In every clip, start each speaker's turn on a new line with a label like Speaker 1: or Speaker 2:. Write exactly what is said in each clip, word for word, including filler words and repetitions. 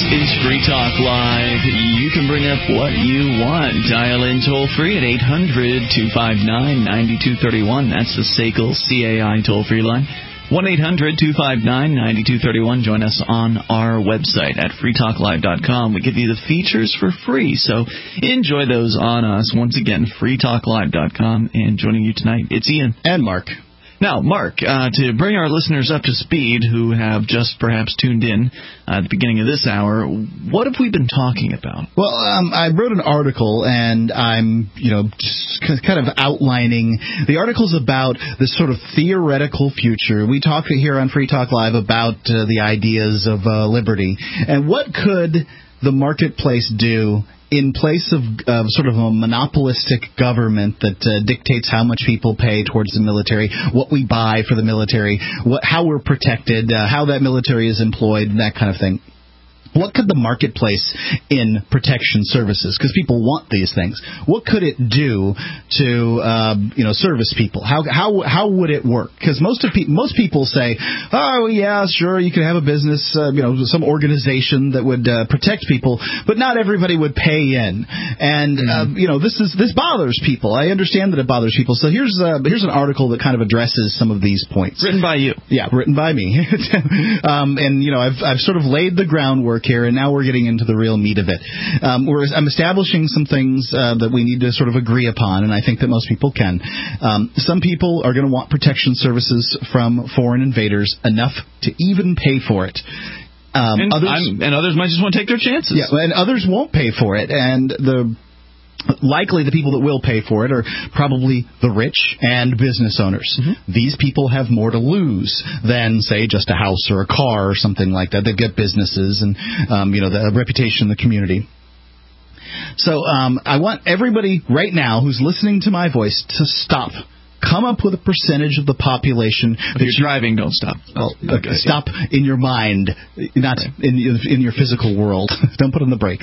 Speaker 1: is Free Talk Live. You can bring up what you want. Dial in toll-free at eight hundred, two five nine, nine two three one. That's the S A C L C A I toll-free line. one eight hundred, two five nine, nine two three one. Join us on our website at free talk live dot com. We give you the features for free, so enjoy those on us. Once again, free talk live dot com. And joining you tonight, it's Ian.
Speaker 2: And Mark.
Speaker 1: Now, Mark, uh, to bring our listeners up to speed who have just perhaps tuned in uh, at the beginning of this hour, what have we been talking about?
Speaker 2: Well, um, I wrote an article, and I'm, you know, just kind of outlining. The article's about this sort of theoretical future. We talk here on Free Talk Live about uh, the ideas of uh, liberty. And what could the marketplace do in place of uh, sort of a monopolistic government that uh, dictates how much people pay towards the military, what we buy for the military, what, how we're protected, uh, how that military is employed, and that kind of thing? What could the marketplace in protection services, because people want these things, what could it do to uh, you know service people? How how how would it work? Because most of pe- most people say, oh yeah, sure, you could have a business, uh, you know, some organization that would uh, protect people, but not everybody would pay in, and mm-hmm. uh, you know this is this bothers people. I understand that it bothers people. So here's uh, here's an article that kind of addresses some of these points.
Speaker 1: Written by you,
Speaker 2: yeah, written by me, um, and you know I've I've sort of laid the groundwork here, and now we're getting into the real meat of it. Um, we're, I'm establishing some things uh, that we need to sort of agree upon, and I think that most people can. Um, some people are going to want protection services from foreign invaders enough to even pay for it. Um,
Speaker 1: and,
Speaker 2: others,
Speaker 1: and others might just want to take their chances.
Speaker 2: Yeah, and others won't pay for it, and the likely the people that will pay for it are probably the rich and business owners. Mm-hmm. These people have more to lose than, say, just a house or a car or something like that. They've got businesses and, um, you know, the reputation in the community. So um, I want everybody right now who's listening to my voice to stop. Come up with a percentage of the population.
Speaker 1: If you're driving, don't stop.
Speaker 2: Oh, okay. Stop in your mind, not right. in in your physical world. Don't put on the brakes.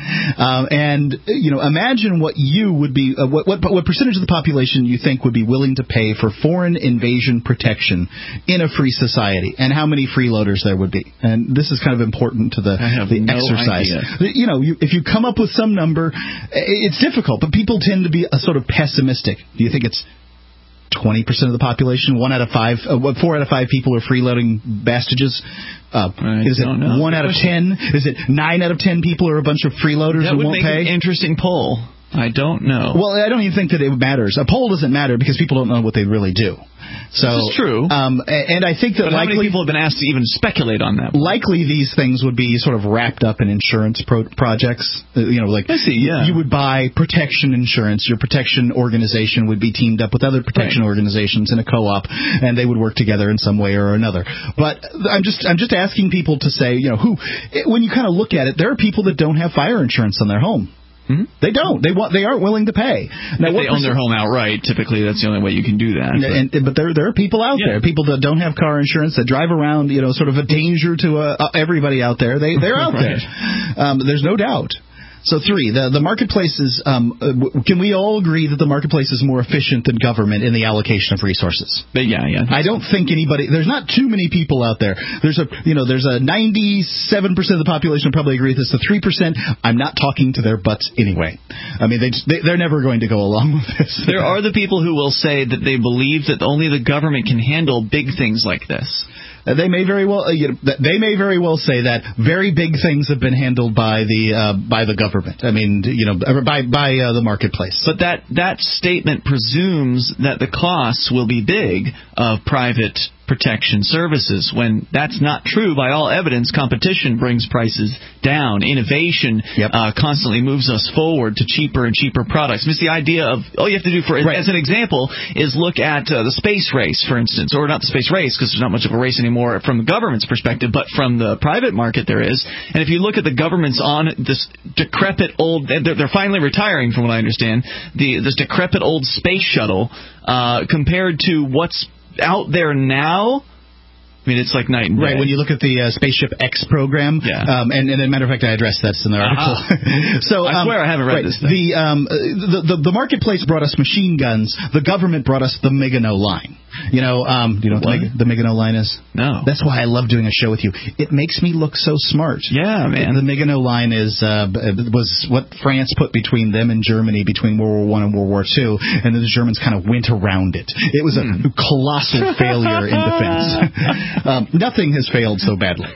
Speaker 2: um, and you know, imagine what you would be, uh, what, what what percentage of the population you think would be willing to pay for foreign invasion protection in a free society, and how many freeloaders there would be. And this is kind of important to the
Speaker 1: I have
Speaker 2: the
Speaker 1: no
Speaker 2: exercise.
Speaker 1: Idea.
Speaker 2: You know, you, if you come up with some number, it's difficult, but people tend to be a sort of pessimistic. Do you think it's twenty percent of the population, one out of five, uh, four out of five people are freeloading bastages? Uh, is it
Speaker 1: know.
Speaker 2: one out of ten? Is it nine out of ten people are a bunch of freeloaders
Speaker 1: that
Speaker 2: who
Speaker 1: would
Speaker 2: won't
Speaker 1: make
Speaker 2: pay?
Speaker 1: An interesting poll. I don't know.
Speaker 2: Well, I don't even think that it matters. A poll doesn't matter because people don't know what they really do. So,
Speaker 1: this is true.
Speaker 2: Um, and I think that
Speaker 1: but
Speaker 2: likely
Speaker 1: how many people have been asked to even speculate on that?
Speaker 2: Likely these things would be sort of wrapped up in insurance pro- projects. Uh, you know, like
Speaker 1: I see, yeah.
Speaker 2: you would buy protection insurance. Your protection organization would be teamed up with other protection right. organizations in a co-op, and they would work together in some way or another. But I'm just I'm just asking people to say, you know, who when you kind of look at it, there are people that don't have fire insurance on their home. Mm-hmm. They don't. They want. They aren't willing to pay.
Speaker 1: Now, if they own their home outright, typically that's the only way you can do that.
Speaker 2: And,
Speaker 1: but,
Speaker 2: and, but there there are people out
Speaker 1: yeah.
Speaker 2: there, people that don't have car insurance, that drive around, you know, sort of a danger to uh, everybody out there. They they're out
Speaker 1: right.
Speaker 2: there. Um, there's no doubt. So three, the the marketplace is. Um, can we all agree that the marketplace is more efficient than government in the allocation of resources?
Speaker 1: But yeah, yeah.
Speaker 2: I don't think anybody. There's not too many people out there. There's a you know there's a ninety-seven percent of the population probably agree with this. The three percent, I'm not talking to their butts anyway. I mean, they, they they're never going to go along with this.
Speaker 1: There are the people who will say that they believe that only the government can handle big things like this.
Speaker 2: Uh, they may very well, uh, you know, they may very well say that very big things have been handled by the uh, by the government. I mean, you know, by by uh, the marketplace.
Speaker 1: But that that statement presumes that the costs will be big of private protection services, when that's not true. By all evidence, competition brings prices down. Innovation
Speaker 2: yep.
Speaker 1: uh, constantly moves us forward to cheaper and cheaper products. I mean, it's the idea of, all you have to do, for right. as an example, is look at uh, the space race, for instance, or not the space race, because there's not much of a race anymore from the government's perspective, but from the private market there is. And if you look at the governments on this decrepit old, they're, they're finally retiring, from what I understand, the this decrepit old space shuttle, uh, compared to what's out there now, I mean, it's like night and day.
Speaker 2: Right, when you look at the uh, Spaceship X program,
Speaker 1: yeah.
Speaker 2: um, and, and as a matter of fact, I addressed that in the article.
Speaker 1: Uh-huh.
Speaker 2: so
Speaker 1: I
Speaker 2: um,
Speaker 1: swear I haven't read
Speaker 2: right,
Speaker 1: this thing.
Speaker 2: The, um, the, the, the marketplace brought us machine guns. The government brought us the Megano line. You know, um, you know what, what? the Maginot Line is?
Speaker 1: No.
Speaker 2: That's why I love doing a show with you. It makes me look so smart.
Speaker 1: Yeah, man.
Speaker 2: The Maginot Line is uh, was what France put between them and Germany between World War One and World War Two, and then the Germans kind of went around it. It was a hmm. colossal failure in defense. um, nothing has failed so badly.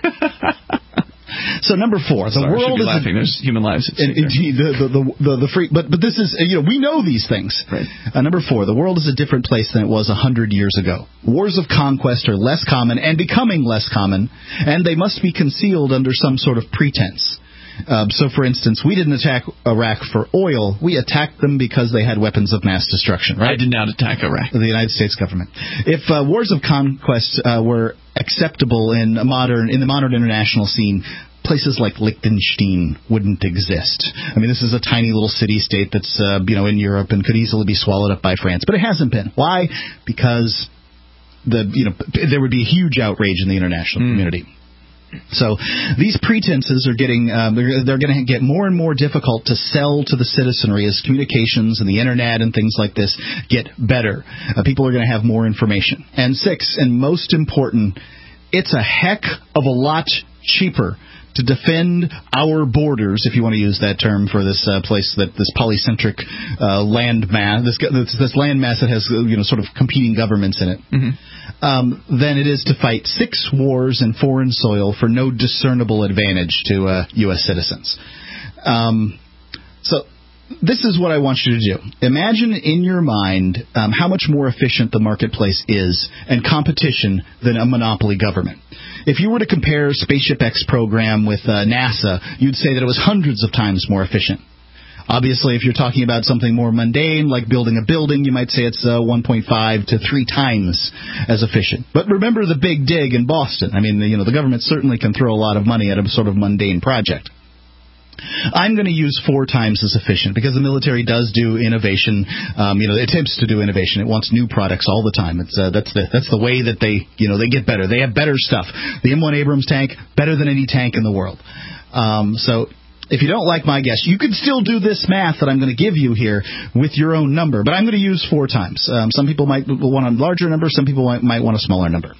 Speaker 2: So number four, the
Speaker 1: Sorry,
Speaker 2: world
Speaker 1: is
Speaker 2: laughing.
Speaker 1: A, There's human lives.
Speaker 2: Indeed, the the, the the the free, but but this is you know we know these things.
Speaker 1: Right.
Speaker 2: Uh, number four, the world is a different place than it was a hundred years ago. Wars of conquest are less common and becoming less common, and they must be concealed under some sort of pretense. Uh, so, for instance, we didn't attack Iraq for oil. We attacked them because they had weapons of mass destruction, right?
Speaker 1: I did not attack Iraq.
Speaker 2: The United States government. If uh, wars of conquest uh, were acceptable in a modern in the modern international scene, places like Liechtenstein wouldn't exist. I mean, this is a tiny little city-state that's, uh, you know, in Europe and could easily be swallowed up by France. But it hasn't been. Why? Because the you know there would be a huge outrage in the international mm. community. So these pretenses are getting um, they're, they're going to get more and more difficult to sell to the citizenry as communications and the internet and things like this get better. Uh, people are going to have more information. And six, and most important, it's a heck of a lot cheaper to defend our borders, if you want to use that term for this uh, place, that this polycentric uh, land mass, this, this this land mass that has you know sort of competing governments in it, mm-hmm. um, than it is to fight six wars in foreign soil for no discernible advantage to uh, U S citizens. Um, so. This is what I want you to do. Imagine in your mind um, how much more efficient the marketplace is and competition than a monopoly government. If you were to compare Spaceship X program with uh, NASA, you'd say that it was hundreds of times more efficient. Obviously, if you're talking about something more mundane, like building a building, you might say it's uh, one point five to three times as efficient. But remember the big dig in Boston. I mean, you know, the government certainly can throw a lot of money at a sort of mundane project. I'm going to use four times as efficient because the military does do innovation. Um, you know, it attempts to do innovation. It wants new products all the time. It's uh, that's the that's the way that they you know they get better. They have better stuff. The M one Abrams tank, better than any tank in the world. Um, so. If you don't like my guess, you could still do this math that I'm going to give you here with your own number, but I'm going to use four times. Um, some people might want a larger number. Some people might, might want a smaller number.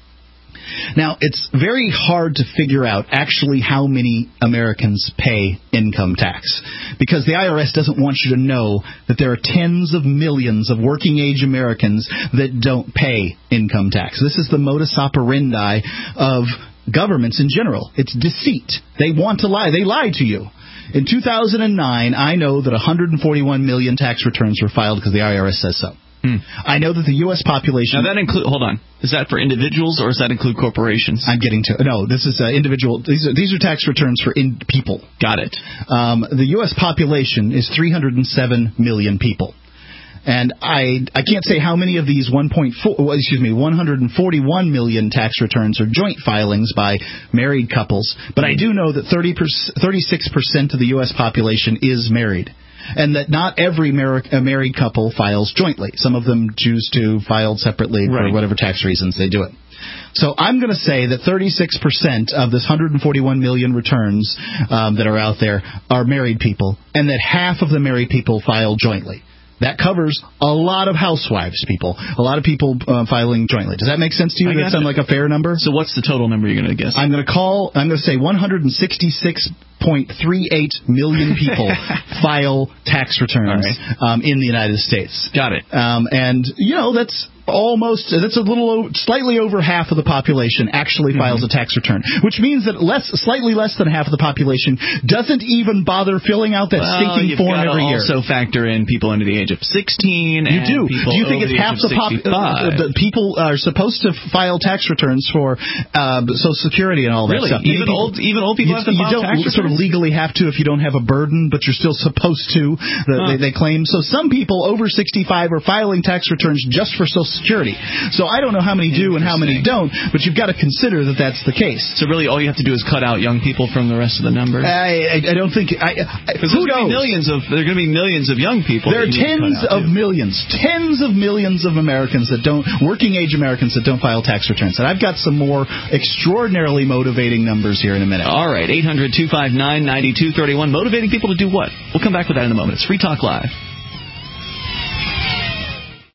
Speaker 2: Now, it's very hard to figure out actually how many Americans pay income tax because the I R S doesn't want you to know that there are tens of millions of working-age Americans that don't pay income tax. This is the modus operandi of governments in general. It's deceit. They want to lie. They lie to you. In two thousand nine, I know that one hundred forty-one million tax returns were filed because the I R S says so. Hmm. I know that the U S population...
Speaker 1: Now that include. Hold on. Is that for individuals or does that include corporations?
Speaker 2: I'm getting to... No, this is uh, individual... These are, these are tax returns for in people.
Speaker 1: Got it.
Speaker 2: Um, the U S population is three hundred seven million people. And I I can't say how many of these one point four, well, excuse me, one hundred forty-one million tax returns are joint filings by married couples, but I do know that thirty, thirty-six percent of the U S population is married. And that not every mar- married couple files jointly. Some of them choose to file separately
Speaker 1: right.
Speaker 2: for whatever tax reasons they do it. So I'm going to say that thirty-six percent of this one hundred forty-one million returns um, that are out there are married people, and that half of the married people file jointly. That covers a lot of housewives, people. A lot of people uh, filing jointly. Does that make sense to you? Does that sound like a fair number?
Speaker 1: So what's the total number you're going to guess?
Speaker 2: I'm going to call, I'm going to say one hundred sixty-six point three eight million people file tax returns right. um, in the United States.
Speaker 1: Got it.
Speaker 2: Um, and, you know, that's almost, that's a little, slightly over half of the population actually files mm-hmm. a tax return, which means that less, slightly less than half of the population doesn't even bother filling out that
Speaker 1: well,
Speaker 2: stinking form every year.
Speaker 1: You also factor in people under the age of sixteen.
Speaker 2: You
Speaker 1: and
Speaker 2: do.
Speaker 1: People
Speaker 2: do you think
Speaker 1: it's
Speaker 2: it's half the pop? Uh, the people are supposed to file tax returns for uh, Social Security and all that
Speaker 1: really?
Speaker 2: stuff.
Speaker 1: Even
Speaker 2: people,
Speaker 1: old, even old people
Speaker 2: you,
Speaker 1: have to file
Speaker 2: you don't
Speaker 1: tax returns?
Speaker 2: Sort of legally have to if you don't have a burden, but you're still supposed to. The, huh. they, they claim so. Some people over sixty-five are filing tax returns just for Social Security. So I don't know how many do and how many don't, but you've got to consider that that's the case.
Speaker 1: So really, all you have to do is cut out young people from the rest of the number.
Speaker 2: I, I, I don't think. I, I,
Speaker 1: who knows? Millions of there are going to be millions of young people.
Speaker 2: There are tens of too. millions, tens of millions of Americans that don't, working age Americans that don't file tax returns. And I've got some more extraordinarily motivating numbers here in a minute.
Speaker 1: All right, eight hundred, two five nine, nine two three one. Motivating people to do what? We'll come back with that in a moment. It's Free Talk Live.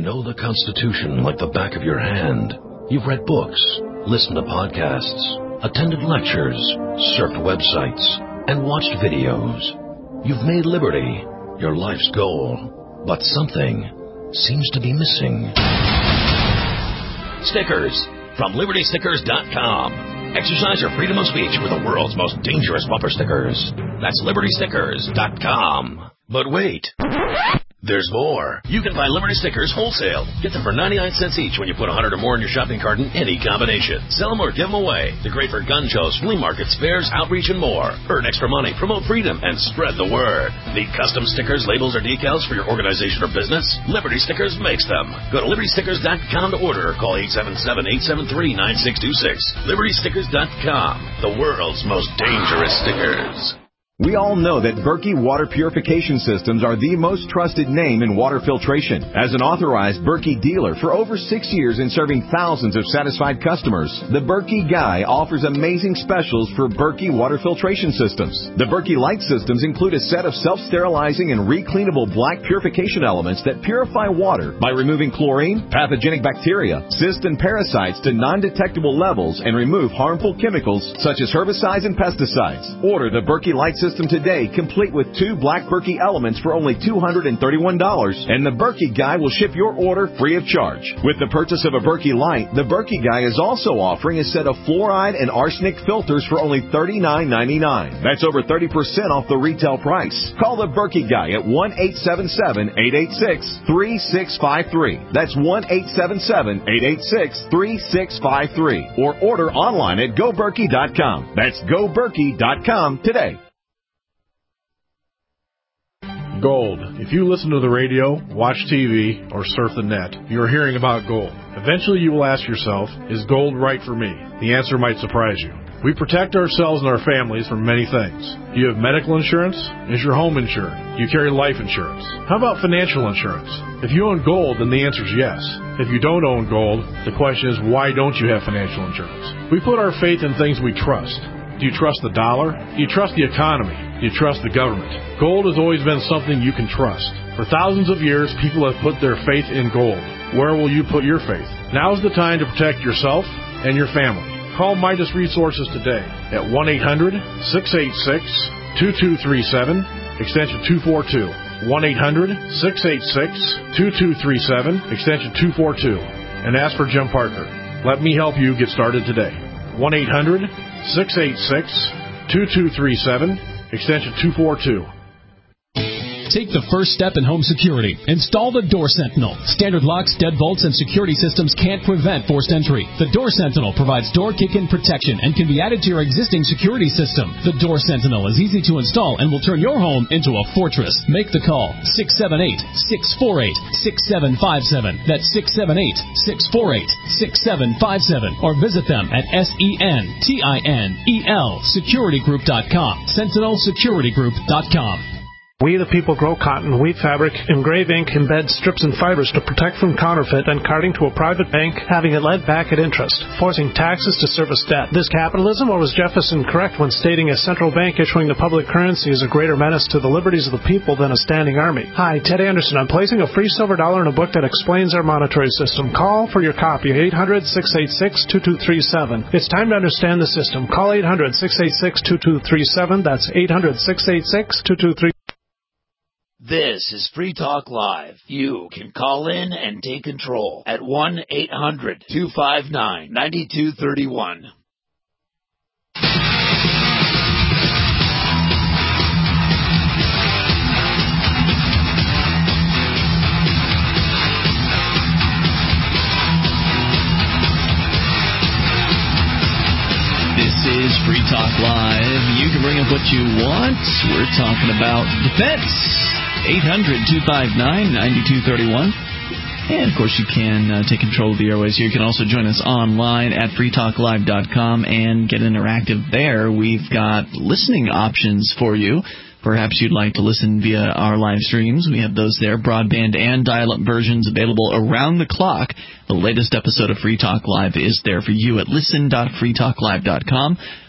Speaker 3: know the Constitution like the back of your hand. You've read books, listened to podcasts, attended lectures, surfed websites, and watched videos. You've made liberty your life's goal, but something seems to be missing. Stickers from Liberty Stickers dot com. Exercise your freedom of speech with the world's most dangerous bumper stickers. That's Liberty Stickers dot com. But wait, there's more. You can buy Liberty Stickers wholesale. Get them for ninety-nine cents each when you put one hundred or more in your shopping cart in any combination. Sell them or give them away. They're great for gun shows, flea markets, fairs, outreach, and more. Earn extra money, promote freedom, and spread the word. Need custom stickers, labels, or decals for your organization or business? Liberty Stickers makes them. Go to Liberty Stickers dot com to order or call eight seven seven, eight seven three, nine six two six. Liberty Stickers dot com, the world's most dangerous stickers.
Speaker 4: We all know that Berkey Water Purification Systems are the most trusted name in water filtration. As an authorized Berkey dealer for over six years and serving thousands of satisfied customers, the Berkey Guy offers amazing specials for Berkey Water Filtration Systems. The Berkey Light Systems include a set of self-sterilizing and recleanable black purification elements that purify water by removing chlorine, pathogenic bacteria, cysts, and parasites to non-detectable levels and remove harmful chemicals such as herbicides and pesticides. Order the Berkey Light Systems today, complete with two black Berkey elements for only two hundred thirty-one dollars, and the Berkey Guy will ship your order free of charge. With the purchase of a Berkey Light, the Berkey Guy is also offering a set of fluoride and arsenic filters for only thirty-nine ninety-nine. That's over thirty percent off the retail price. Call the Berkey Guy at one eight seven seven, eight eight six, three six five three. That's one eight seven seven, eight eight six, three six five three. Or order online at go berkey dot com. That's go berkey dot com today.
Speaker 5: Gold. If you listen to the radio, watch T V, or surf the net, you're hearing about gold. Eventually you will ask yourself, is gold right for me? The answer might surprise you. We protect ourselves and our families from many things. Do you have medical insurance? Is your home insured? Do you carry life insurance? How about financial insurance? If you own gold, then the answer is yes. If you don't own gold, the question is, why don't you have financial insurance? We put our faith in things we trust. Do you trust the dollar? Do you trust the economy? Do you trust the government? Gold has always been something you can trust. For thousands of years, people have put their faith in gold. Where will you put your faith? Now's the time to protect yourself and your family. Call Midas Resources today at one eight hundred, six eight six, two two three seven, extension two four two. one eight hundred, six eight six, two two three seven, extension two four two. And ask for Jim Parker. Let me help you get started today. one eight hundred, six eight six, two two three seven, extension two four two.
Speaker 6: Take the first step in home security. Install the Door Sentinel. Standard locks, deadbolts, and security systems can't prevent forced entry. The Door Sentinel provides door kick-in protection and can be added to your existing security system. The Door Sentinel is easy to install and will turn your home into a fortress. Make the call. six seven eight, six four eight, six seven five seven. That's six seven eight, six four eight, six seven five seven. Or visit them at S E N T I N E L security group dot com. sentinel security group dot com.
Speaker 7: We the people grow cotton, weave fabric, engrave ink, embed strips and fibers to protect from counterfeit and carting to a private bank, having it led back at interest, forcing taxes to service debt. This capitalism, or was Jefferson correct when stating a central bank issuing the public currency is a greater menace to the liberties of the people than a standing army? Hi, Ted Anderson. I'm placing a free silver dollar in a book that explains our monetary system. Call for your copy, eight hundred, six eight six, two two three seven. It's time to understand the system. Call eight hundred, six eight six, two two three seven. That's eight hundred, six eight six, two two three seven.
Speaker 8: This is Free Talk Live. You can call in and take control at one eight hundred, two five nine, nine two three one.
Speaker 1: This is Free Talk Live. You can bring up what you want. We're talking about defense. eight hundred, two five nine, nine two three one. And, of course, you can uh, take control of the airways here. You can also join us online at free talk live dot com and get interactive there. We've got listening options for you. Perhaps you'd like to listen via our live streams. We have those there, broadband and dial-up versions available around the clock. The latest episode of Free Talk Live is there for you at listen dot free talk live dot com.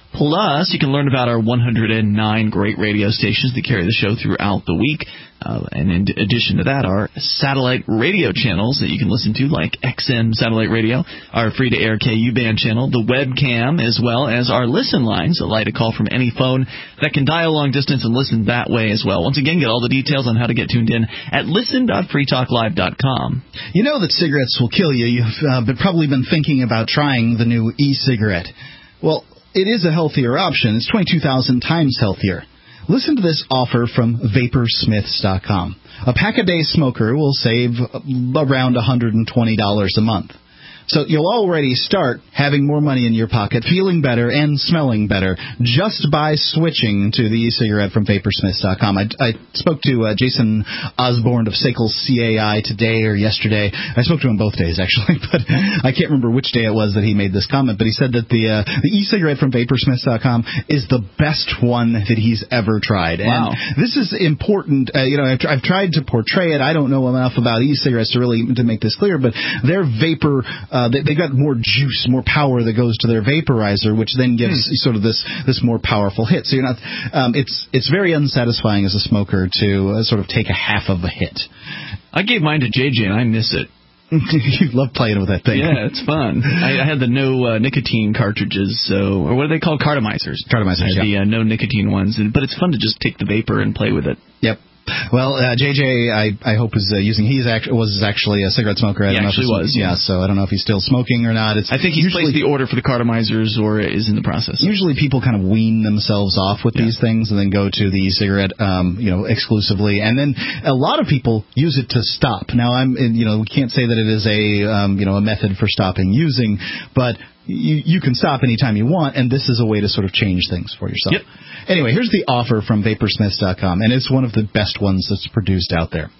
Speaker 1: Plus, you can learn about our one hundred nine great radio stations that carry the show throughout the week. Uh, and in addition to that, our satellite radio channels that you can listen to, like X M Satellite Radio, our free-to-air K U band channel, the webcam, as well as our listen lines, a line to call from any phone that can dial long distance and listen that way as well. Once again, get all the details on how to get tuned in at listen dot free talk live dot com.
Speaker 2: You know that cigarettes will kill you. You've uh, been, probably been thinking about trying the new e-cigarette. Well, it is a healthier option. It's twenty-two thousand times healthier. Listen to this offer from Vapor Smiths dot com. A pack-a-day smoker will save around one hundred twenty dollars a month. So you'll already start having more money in your pocket, feeling better, and smelling better just by switching to the e-cigarette from Vapor Smiths dot com. I, I spoke to uh, Jason Osborne of Sakles C A I today or yesterday. I spoke to him both days, actually, but I can't remember which day it was that he made this comment. But he said that the uh, the e-cigarette from Vapor Smiths dot com is the best one that he's ever tried.
Speaker 1: Wow.
Speaker 2: And this is important. Uh, you know, I've, I've tried to portray it. I don't know enough about e-cigarettes to really to make this clear, but their vapor... Uh, they, they got more juice, more power that goes to their vaporizer, which then gives hmm. sort of this, this more powerful hit. So you're not. Um, it's it's very unsatisfying as a smoker to uh, sort of take a half of a hit.
Speaker 1: I gave mine to J J, and I miss it.
Speaker 2: You love playing with that thing.
Speaker 1: Yeah, it's fun. I, I had the no uh, nicotine cartridges, so or what are they called? Cartomizers.
Speaker 2: Cartomizers.
Speaker 1: I had
Speaker 2: yeah.
Speaker 1: the uh, no nicotine ones, and, but it's fun to just take the vapor and play with it.
Speaker 2: Yep. Well, uh, J J, I, I hope is uh, using. He actually was actually a cigarette smoker. I
Speaker 1: he
Speaker 2: don't
Speaker 1: actually
Speaker 2: know if
Speaker 1: was.
Speaker 2: Yeah, so I don't know if he's still smoking or not. It's
Speaker 1: I think he's
Speaker 2: usually,
Speaker 1: placed the order for the cartomizers or is in the process.
Speaker 2: Usually, people kind of wean themselves off with yeah. these things and then go to the e-cigarette, um, you know, exclusively. And then a lot of people use it to stop. Now, I'm, you know, we can't say that it is a, um, you know, a method for stopping using, but. You, you can stop anytime you want, and this is a way to sort of change things for yourself.
Speaker 1: Yep.
Speaker 2: Anyway, here's the offer from Vapor Smiths dot com, and it's one of the best ones that's produced out there.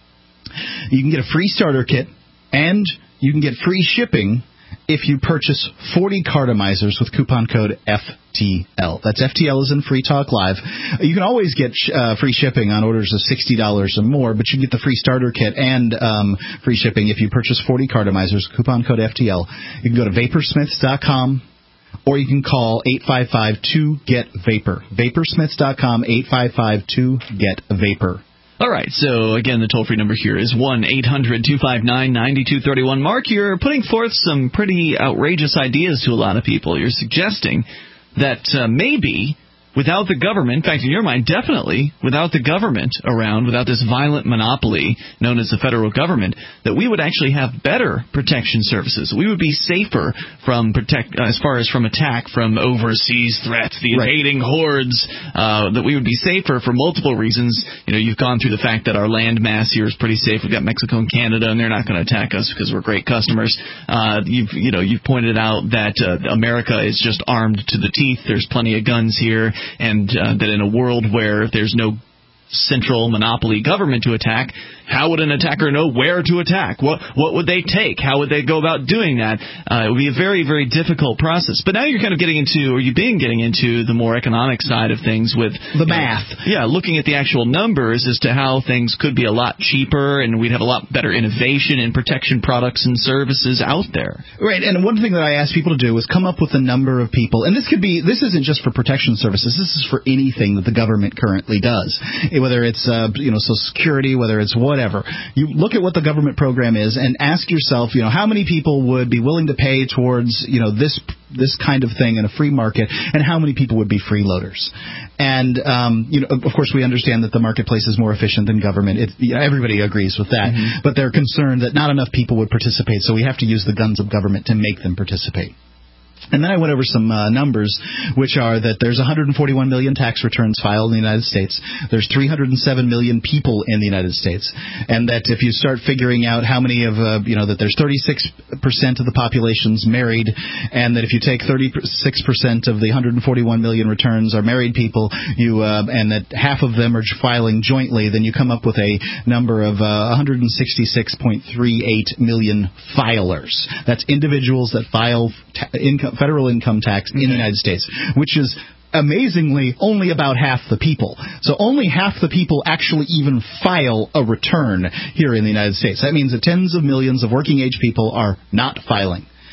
Speaker 2: You can get a free starter kit, and you can get free shipping if you purchase forty cartomizers with coupon code F T L. That's F T L as in Free Talk Live. You can always get uh, free shipping on orders of sixty dollars or more, but you can get the free starter kit and um, free shipping if you purchase forty cartomizers, coupon code F T L. You can go to Vapor Smiths dot com, or you can call eight five five two get vapor. Vapor Smiths dot com, eight five five two get vapor.
Speaker 1: All right, so again, the toll-free number here is one eight hundred two five nine nine two three one. Mark, you're putting forth some pretty outrageous ideas to a lot of people. You're suggesting that uh, maybe without the government, in fact, in your mind, definitely without the government around, without this violent monopoly known as the federal government, that we would actually have better protection services. We would be safer from protect uh, as far as from attack from overseas threats, the invading right. hordes, uh, that we would be safer for multiple reasons. You know, you've gone through the fact that our land mass here is pretty safe. We've got Mexico and Canada, and they're not going to attack us because we're great customers. Uh, you've, you know, you've pointed out that uh, America is just armed to the teeth. There's plenty of guns here. And uh, that in a world where there's no central monopoly government to attack, how would an attacker know where to attack? What what would they take? How would they go about doing that? Uh, it would be a very, very difficult process. But now you're kind of getting into, or you've been getting into, the more economic side of things with
Speaker 2: the math.
Speaker 1: Know, yeah, looking at the actual numbers as to how things could be a lot cheaper, and we'd have a lot better innovation in protection products and services out there.
Speaker 2: Right, and one thing that I asked people to do was come up with a number of people, and this could be, this isn't just for protection services, this is for anything that the government currently does. Whether it's uh, you know Social Security, whether it's whatever, you look at what the government program is and ask yourself, you know, how many people would be willing to pay towards you know this this kind of thing in a free market, and how many people would be freeloaders? And um, you know, of course, we understand that the marketplace is more efficient than government. It, you know, everybody agrees with that, mm-hmm. but they're concerned that not enough people would participate, so we have to use the guns of government to make them participate. And then I went over some uh, numbers, which are that there's one hundred forty-one million tax returns filed in the United States. There's three hundred seven million people in the United States. And that if you start figuring out how many of, uh, you know, that there's thirty-six percent of the population's married, and that if you take thirty-six percent of the one hundred forty-one million returns are married people, you uh, and that half of them are filing jointly, then you come up with a number of uh, one hundred sixty-six point three eight million filers. That's individuals that file ta- income. Federal income tax in the United States, which is amazingly only about half the people. So only half the people actually even file a return here in the United States. That means that tens of millions of working age people are not filing.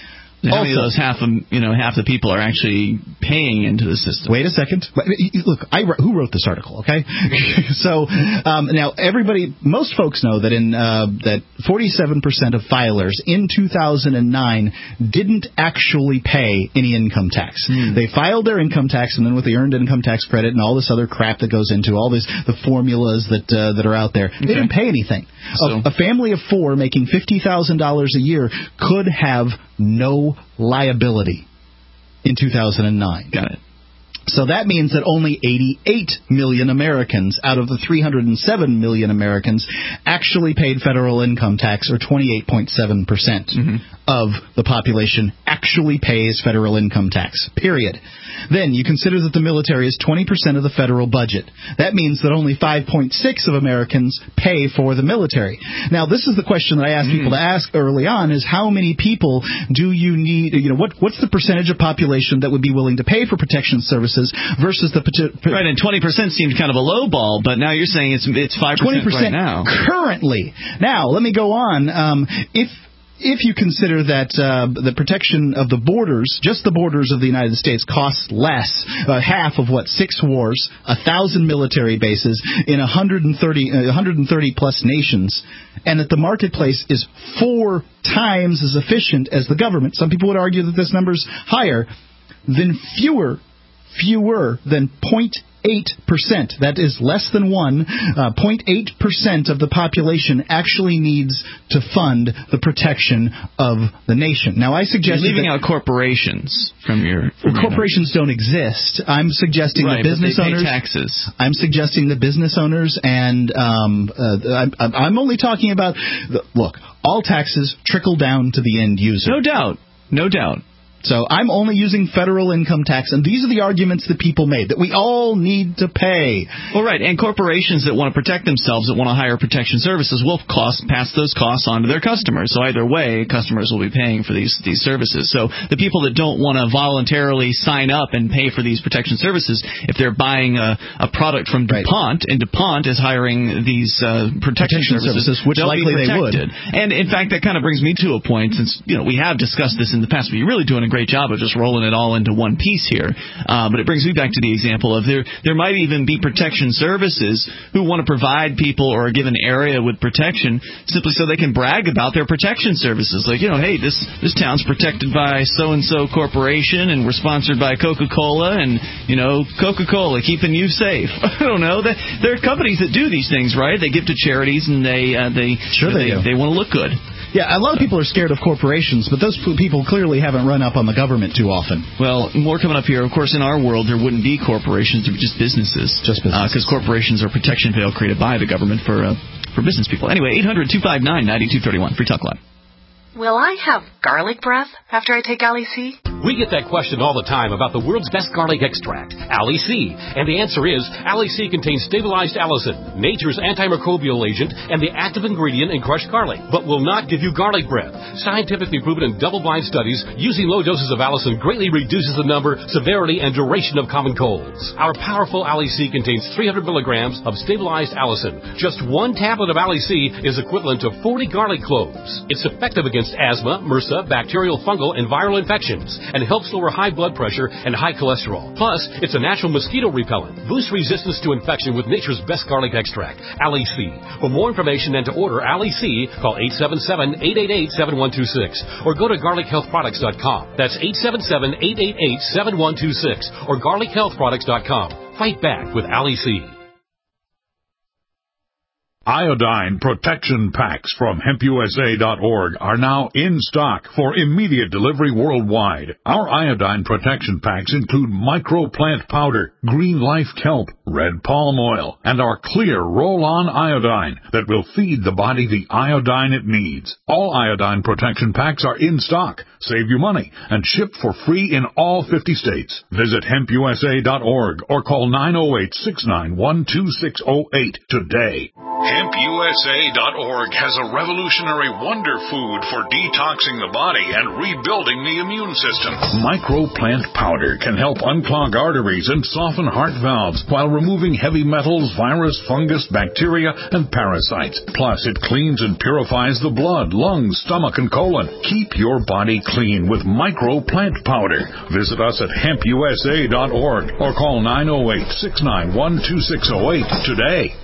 Speaker 1: How many of those half of, you know, half the people are actually paying into the system?
Speaker 2: Wait a second. Look, I who wrote this article, okay? so um, now everybody, most folks know that in uh, that forty-seven percent of filers in two thousand nine didn't actually pay any income tax. Hmm. They filed their income tax, and then with the earned income tax credit and all this other crap that goes into all these the formulas that uh, that are out there, okay. They didn't pay anything. So. A, a family of four making fifty thousand dollars a year could have no liability in two thousand nine.
Speaker 1: Got it.
Speaker 2: So that means that only eighty-eight million Americans out of the three hundred seven million Americans actually paid federal income tax, or twenty-eight point seven percent mm-hmm. of the population actually pays federal income tax, period. Then you consider that the military is twenty percent of the federal budget. That means that only five point six of Americans pay for the military. Now, this is the question that I asked mm. people to ask early on, is how many people do you need, you know, what what's the percentage of population that would be willing to pay for protection services versus the...
Speaker 1: Right, and twenty percent seemed kind of a low ball, but now you're saying it's it's five percent, twenty percent right now.
Speaker 2: Currently. Now, let me go on. Um, if... If you consider that uh, the protection of the borders, just the borders of the United States, costs less, uh, half of what, six wars, a thousand military bases in one hundred thirty, uh, one hundred thirty plus nations, and that the marketplace is four times as efficient as the government, some people would argue that this number's higher, then fewer, fewer than zero point eight percent, that is less than one, uh, zero point eight percent of the population actually needs to fund the protection of the nation. Now, I suggest...
Speaker 1: You're leaving out corporations from your... From
Speaker 2: well, corporations your don't exist. I'm suggesting
Speaker 1: right,
Speaker 2: the business
Speaker 1: but they
Speaker 2: owners...
Speaker 1: pay taxes.
Speaker 2: I'm suggesting the business owners and... Um, uh, I'm, I'm only talking about... The, look, all taxes trickle down to the end user.
Speaker 1: No doubt. No doubt.
Speaker 2: So I'm only using federal income tax, and these are the arguments that people made, that we all need to pay.
Speaker 1: Well, right, and corporations that want to protect themselves, that want to hire protection services, will cost, pass those costs on to their customers. So either way, customers will be paying for these these services. So the people that don't want to voluntarily sign up and pay for these protection services, if they're buying a, a product from DuPont, right. and DuPont is hiring these uh, protection, protection services,
Speaker 2: services, which likely they would.
Speaker 1: And in fact, that kind of brings me to a point, since you know we have discussed this in the past, but you're really doing a great job of just rolling it all into one piece here. Uh, but it brings me back to the example of there there might even be protection services who want to provide people or a given area with protection simply so they can brag about their protection services. Like, you know, hey, this this town's protected by so-and-so corporation, and we're sponsored by Coca-Cola, and, you know, Coca-Cola keeping you safe. I don't know. There are companies that do these things, right? They give to charities, and they uh, they
Speaker 2: sure
Speaker 1: they,
Speaker 2: they,
Speaker 1: they want to look good.
Speaker 2: Yeah, a lot of people are scared of corporations, but those people clearly haven't run up on the government too often.
Speaker 1: Well, more coming up here. Of course, in our world, there wouldn't be corporations. They're just businesses.
Speaker 2: Just businesses.
Speaker 1: Because uh, corporations are protection veil created by the government for uh, for business people. Anyway, eight hundred, two five nine, nine two three one. Free Talk Live.
Speaker 9: Will I have garlic breath after I take Ali-C?
Speaker 10: We get that question all the time about the world's best garlic extract, Ali-C. And the answer is, Ali-C contains stabilized allicin, nature's antimicrobial agent, and the active ingredient in crushed garlic, but will not give you garlic breath. Scientifically proven in double-blind studies, using low doses of allicin greatly reduces the number, severity, and duration of common colds. Our powerful Ali-C contains three hundred milligrams of stabilized allicin. Just one tablet of Ali-C is equivalent to forty garlic cloves. It's effective against asthma, MRSA, bacterial, fungal, and viral infections, and helps lower high blood pressure and high cholesterol. Plus, it's a natural mosquito repellent. Boost resistance to infection with nature's best garlic extract, Ali-C. For more information and to order Ali-C, call eight seven seven, eight eight eight, seven one two six or go to garlic health products dot com. That's eight seven seven, eight eight eight, seven one two six or garlic health products dot com. Fight back with Ali-C.
Speaker 11: Iodine protection packs from hemp U S A dot org are now in stock for immediate delivery worldwide. Our iodine protection packs include microplant powder, green life kelp, red palm oil, and our clear roll-on iodine that will feed the body the iodine it needs. All iodine protection packs are in stock. Save you money and ship for free in all fifty states. Visit hemp U S A dot org or call nine oh eight, six nine one, two six oh eight today. hemp U S A dot org has a revolutionary wonder food for detoxing the body and rebuilding the immune system. Microplant powder can help unclog arteries and soften heart valves while removing heavy metals, virus, fungus, bacteria, and parasites. Plus, it cleans and purifies the blood, lungs, stomach, and colon. Keep your body clean with Microplant powder. Visit us at hemp U S A dot org or call nine oh eight, six nine one, two six oh eight today.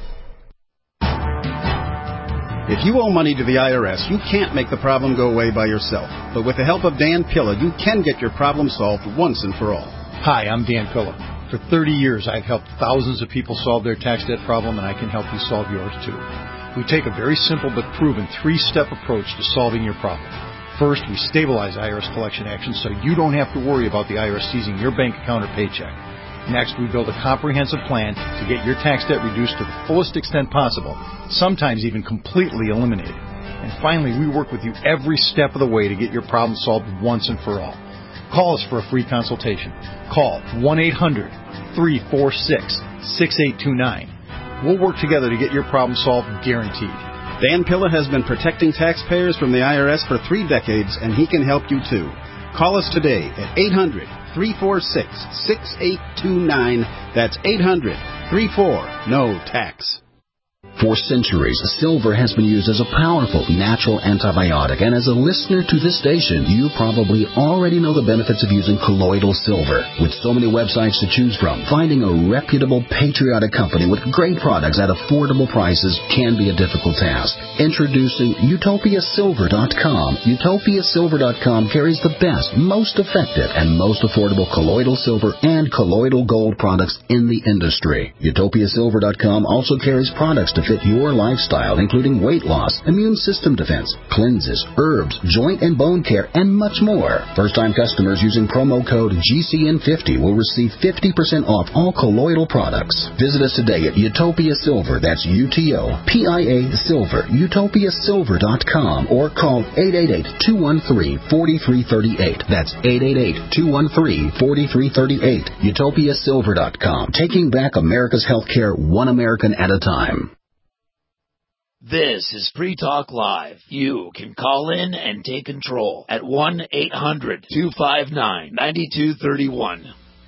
Speaker 12: If you owe money to the I R S, you can't make the problem go away by yourself. But with the help of Dan Pilla, you can get your problem solved once and for all.
Speaker 13: Hi, I'm Dan Pilla. For thirty years, I've helped thousands of people solve their tax debt problem, and I can help you solve yours too. We take a very simple but proven three-step approach to solving your problem. First, we stabilize I R S collection actions so you don't have to worry about the I R S seizing your bank account or paycheck. Next, we build a comprehensive plan to get your tax debt reduced to the fullest extent possible, sometimes even completely eliminated. And finally, we work with you every step of the way to get your problem solved once and for all. Call us for a free consultation. Call one eight hundred, three four six, six eight two nine. We'll work together to get your problem solved, guaranteed.
Speaker 12: Dan Pilla has been protecting taxpayers from the I R S for three decades, and he can help you too. Call us today at eight hundred, three four six, six eight two nine. That's eight hundred, three four, N O T A X.
Speaker 14: For centuries, silver has been used as a powerful natural antibiotic, and as a listener to this station, you probably already know the benefits of using colloidal silver. With so many websites to choose from, finding a reputable, patriotic company with great products at affordable prices can be a difficult task. Introducing Utopia Silver dot com. Utopia Silver dot com carries the best, most effective, and most affordable colloidal silver and colloidal gold products in the industry. Utopia Silver dot com also carries products to fit your lifestyle, including weight loss, immune system defense, cleanses, herbs, joint and bone care, and much more. First-time customers using promo code G C N fifty will receive fifty percent off all colloidal products. Visit us today at Utopia Silver, that's U T O P I A Silver, Utopia Silver dot com, or call eight eight eight, two one three, four three three eight. That's eight eight eight, two one three, four three three eight. Utopia Silver dot com, taking back America's healthcare one American at a time.
Speaker 8: This is Free Talk Live. You can call in and take control at one eight hundred, two five nine, nine two three one.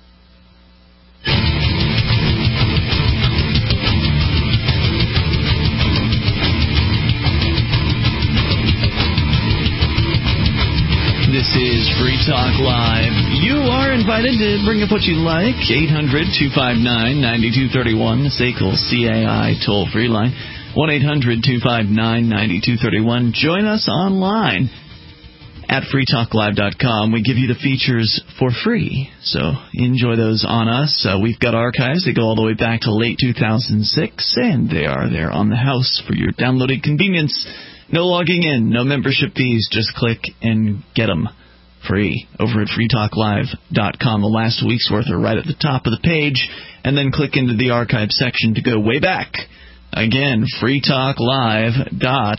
Speaker 1: This is Free Talk Live. You are invited to bring up what you like. eight hundred, two five nine, nine two three one, the S A C L C A I toll-free line. one eight hundred, two five nine, nine two three one. Join us online at free talk live dot com. We give you the features for free, so enjoy those on us. Uh, we've got archives that go all the way back to late two thousand six, and they are there on the house for your downloading convenience. No logging in, no membership fees. Just click and get them free over at free talk live dot com. The last week's worth are right at the top of the page, and then click into the archive section to go way back. Again, free talk live dot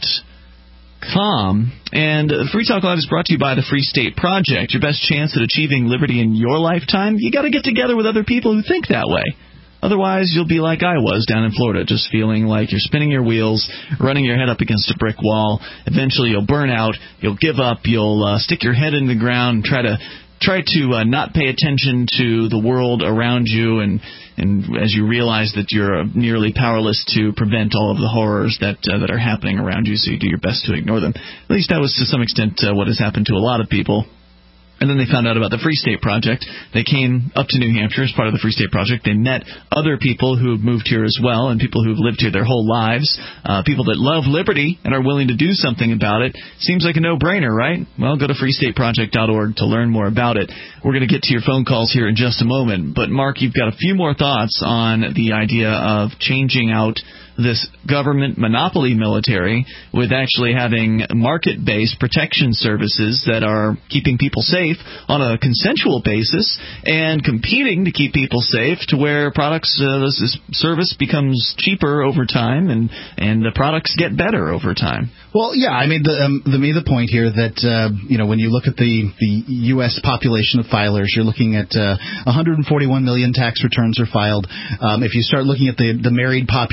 Speaker 1: com. And Free Talk Live is brought to you by the Free State Project. Your best chance at achieving liberty in your lifetime, you got to get together with other people who think that way. Otherwise, you'll be like I was down in Florida, just feeling like you're spinning your wheels, running your head up against a brick wall. Eventually, you'll burn out, you'll give up, you'll uh, stick your head in the ground and try to try to uh, not pay attention to the world around you, and and as you realize that you're uh, nearly powerless to prevent all of the horrors that uh, that are happening around you, so you do your best to ignore them. At least that was to some extent uh, what has happened to a lot of people. And then they found out about the Free State Project. They came up to New Hampshire as part of the Free State Project. They met other people who have moved here as well, and people who've lived here their whole lives, uh, people that love liberty and are willing to do something about it. Seems like a no-brainer, right? Well, go to free state project dot org to learn more about it. We're going to get to your phone calls here in just a moment. But, Mark, you've got a few more thoughts on the idea of changing out this government monopoly military with actually having market-based protection services that are keeping people safe on a consensual basis and competing to keep people safe to where products, uh, this service becomes cheaper over time and, and the products get better over time.
Speaker 2: Well, yeah, I mean, the, um, the, the point here that, uh, you know, when you look at the, the U S population of filers, you're looking at uh, one hundred forty-one million tax returns are filed. Um, if you start looking at the, the married population,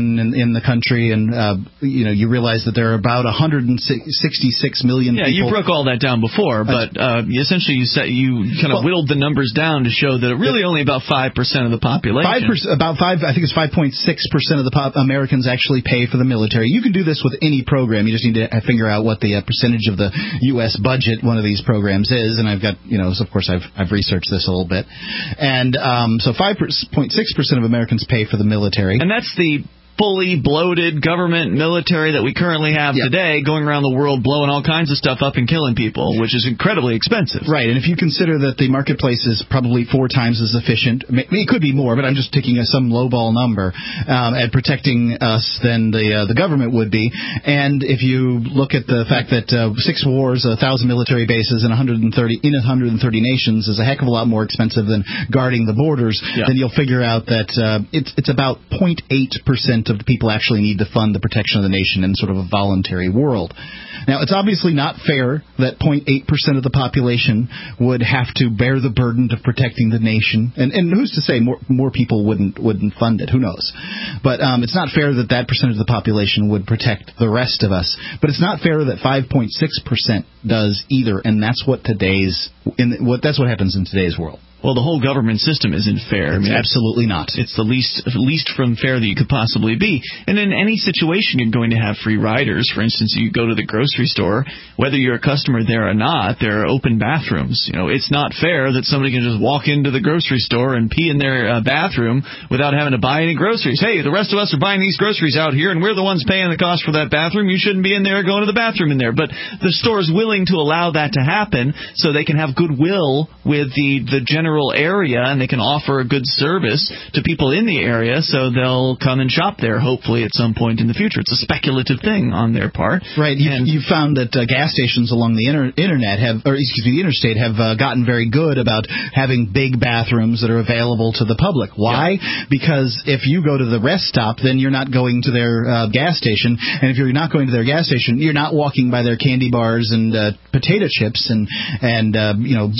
Speaker 2: population in, in the country, and uh, you know, you realize that there are about one hundred sixty-six million
Speaker 1: yeah,
Speaker 2: people.
Speaker 1: Yeah, you broke all that down before, but uh, essentially you set, you kind of well, whittled the numbers down to show that really yeah. only about five percent of the population.
Speaker 2: Five percent, about five, I think it's five point six percent of the pop, Americans actually pay for the military. You can do this with any program. You just need to figure out what the uh, percentage of the U S budget one of these programs is, and I've got, you know, so of course I've I've researched this a little bit, and um, so five point six percent of Americans pay for the military,
Speaker 1: and that's the fully bloated government military that we currently have yeah. today, going around the world blowing all kinds of stuff up and killing people, which is incredibly expensive.
Speaker 2: Right, and if you consider that the marketplace is probably four times as efficient, it could be more, but I'm just taking a, some lowball number, um, at protecting us than the uh, the government would be. And if you look at the fact that uh, six wars, a thousand military bases, and one hundred thirty in one hundred thirty nations is a heck of a lot more expensive than guarding the borders, yeah. then you'll figure out that uh, it's it's about zero point eight percent of the people actually need to fund the protection of the nation in sort of a voluntary world. Now, it's obviously not fair that zero point eight percent of the population would have to bear the burden of protecting the nation. And, and who's to say more more people wouldn't wouldn't fund it? Who knows? But um, it's not fair that that percentage of the population would protect the rest of us. But it's not fair that five point six percent does either. And that's what today's in what that's what happens in today's world.
Speaker 1: Well, the whole government system isn't fair.
Speaker 2: It's I mean, absolutely not.
Speaker 1: It's the least least from fair that you could possibly be. And in any situation, you're going to have free riders. For instance, you go to the grocery store, whether you're a customer there or not, there are open bathrooms. You know, it's not fair that somebody can just walk into the grocery store and pee in their uh, bathroom without having to buy any groceries. Hey, the rest of us are buying these groceries out here, and we're the ones paying the cost for that bathroom. You shouldn't be in there going to the bathroom in there. But the store is willing to allow that to happen so they can have goodwill with the, the general area, and they can offer a good service to people in the area, so they'll come and shop there, hopefully, at some point in the future. It's a speculative thing on their part.
Speaker 2: Right. You, you found that uh, gas stations along the inter- internet have, or excuse me, the interstate have uh, gotten very good about having big bathrooms that are available to the public. Why? Yeah. Because if you go to the rest stop, then you're not going to their uh, gas station, and if you're not going to their gas station, you're not walking by their candy bars and uh, potato chips and, and uh, you know,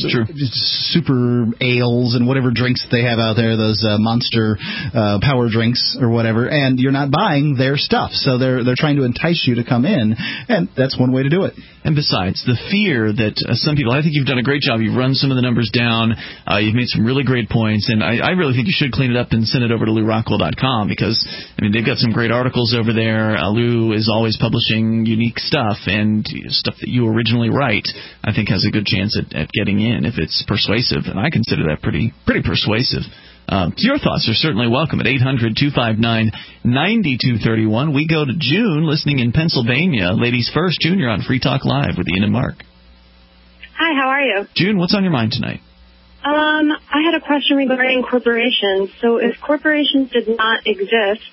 Speaker 2: super ale and whatever drinks they have out there, those uh, monster uh, power drinks or whatever, and you're not buying their stuff. So they're they're trying to entice you to come in, and that's one way to do it.
Speaker 1: And besides, the fear that uh, some people, I think you've done a great job. You've run some of the numbers down. Uh, you've made some really great points, and I, I really think you should clean it up and send it over to Lou Rockwell dot com, because, I mean, they've got some great articles over there. Uh, Lou is always publishing unique stuff, and stuff that you originally write, I think, has a good chance at, at getting in if it's persuasive, and I consider that pretty pretty persuasive. Uh, your thoughts are certainly welcome at eight hundred, two five nine, nine two three one. We go to June, listening in Pennsylvania. Ladies first, June, you're on Free Talk Live with Ian and Mark.
Speaker 15: Hi, how are you?
Speaker 1: June, what's on your mind tonight?
Speaker 15: Um, I had a question regarding corporations. So if corporations did not exist,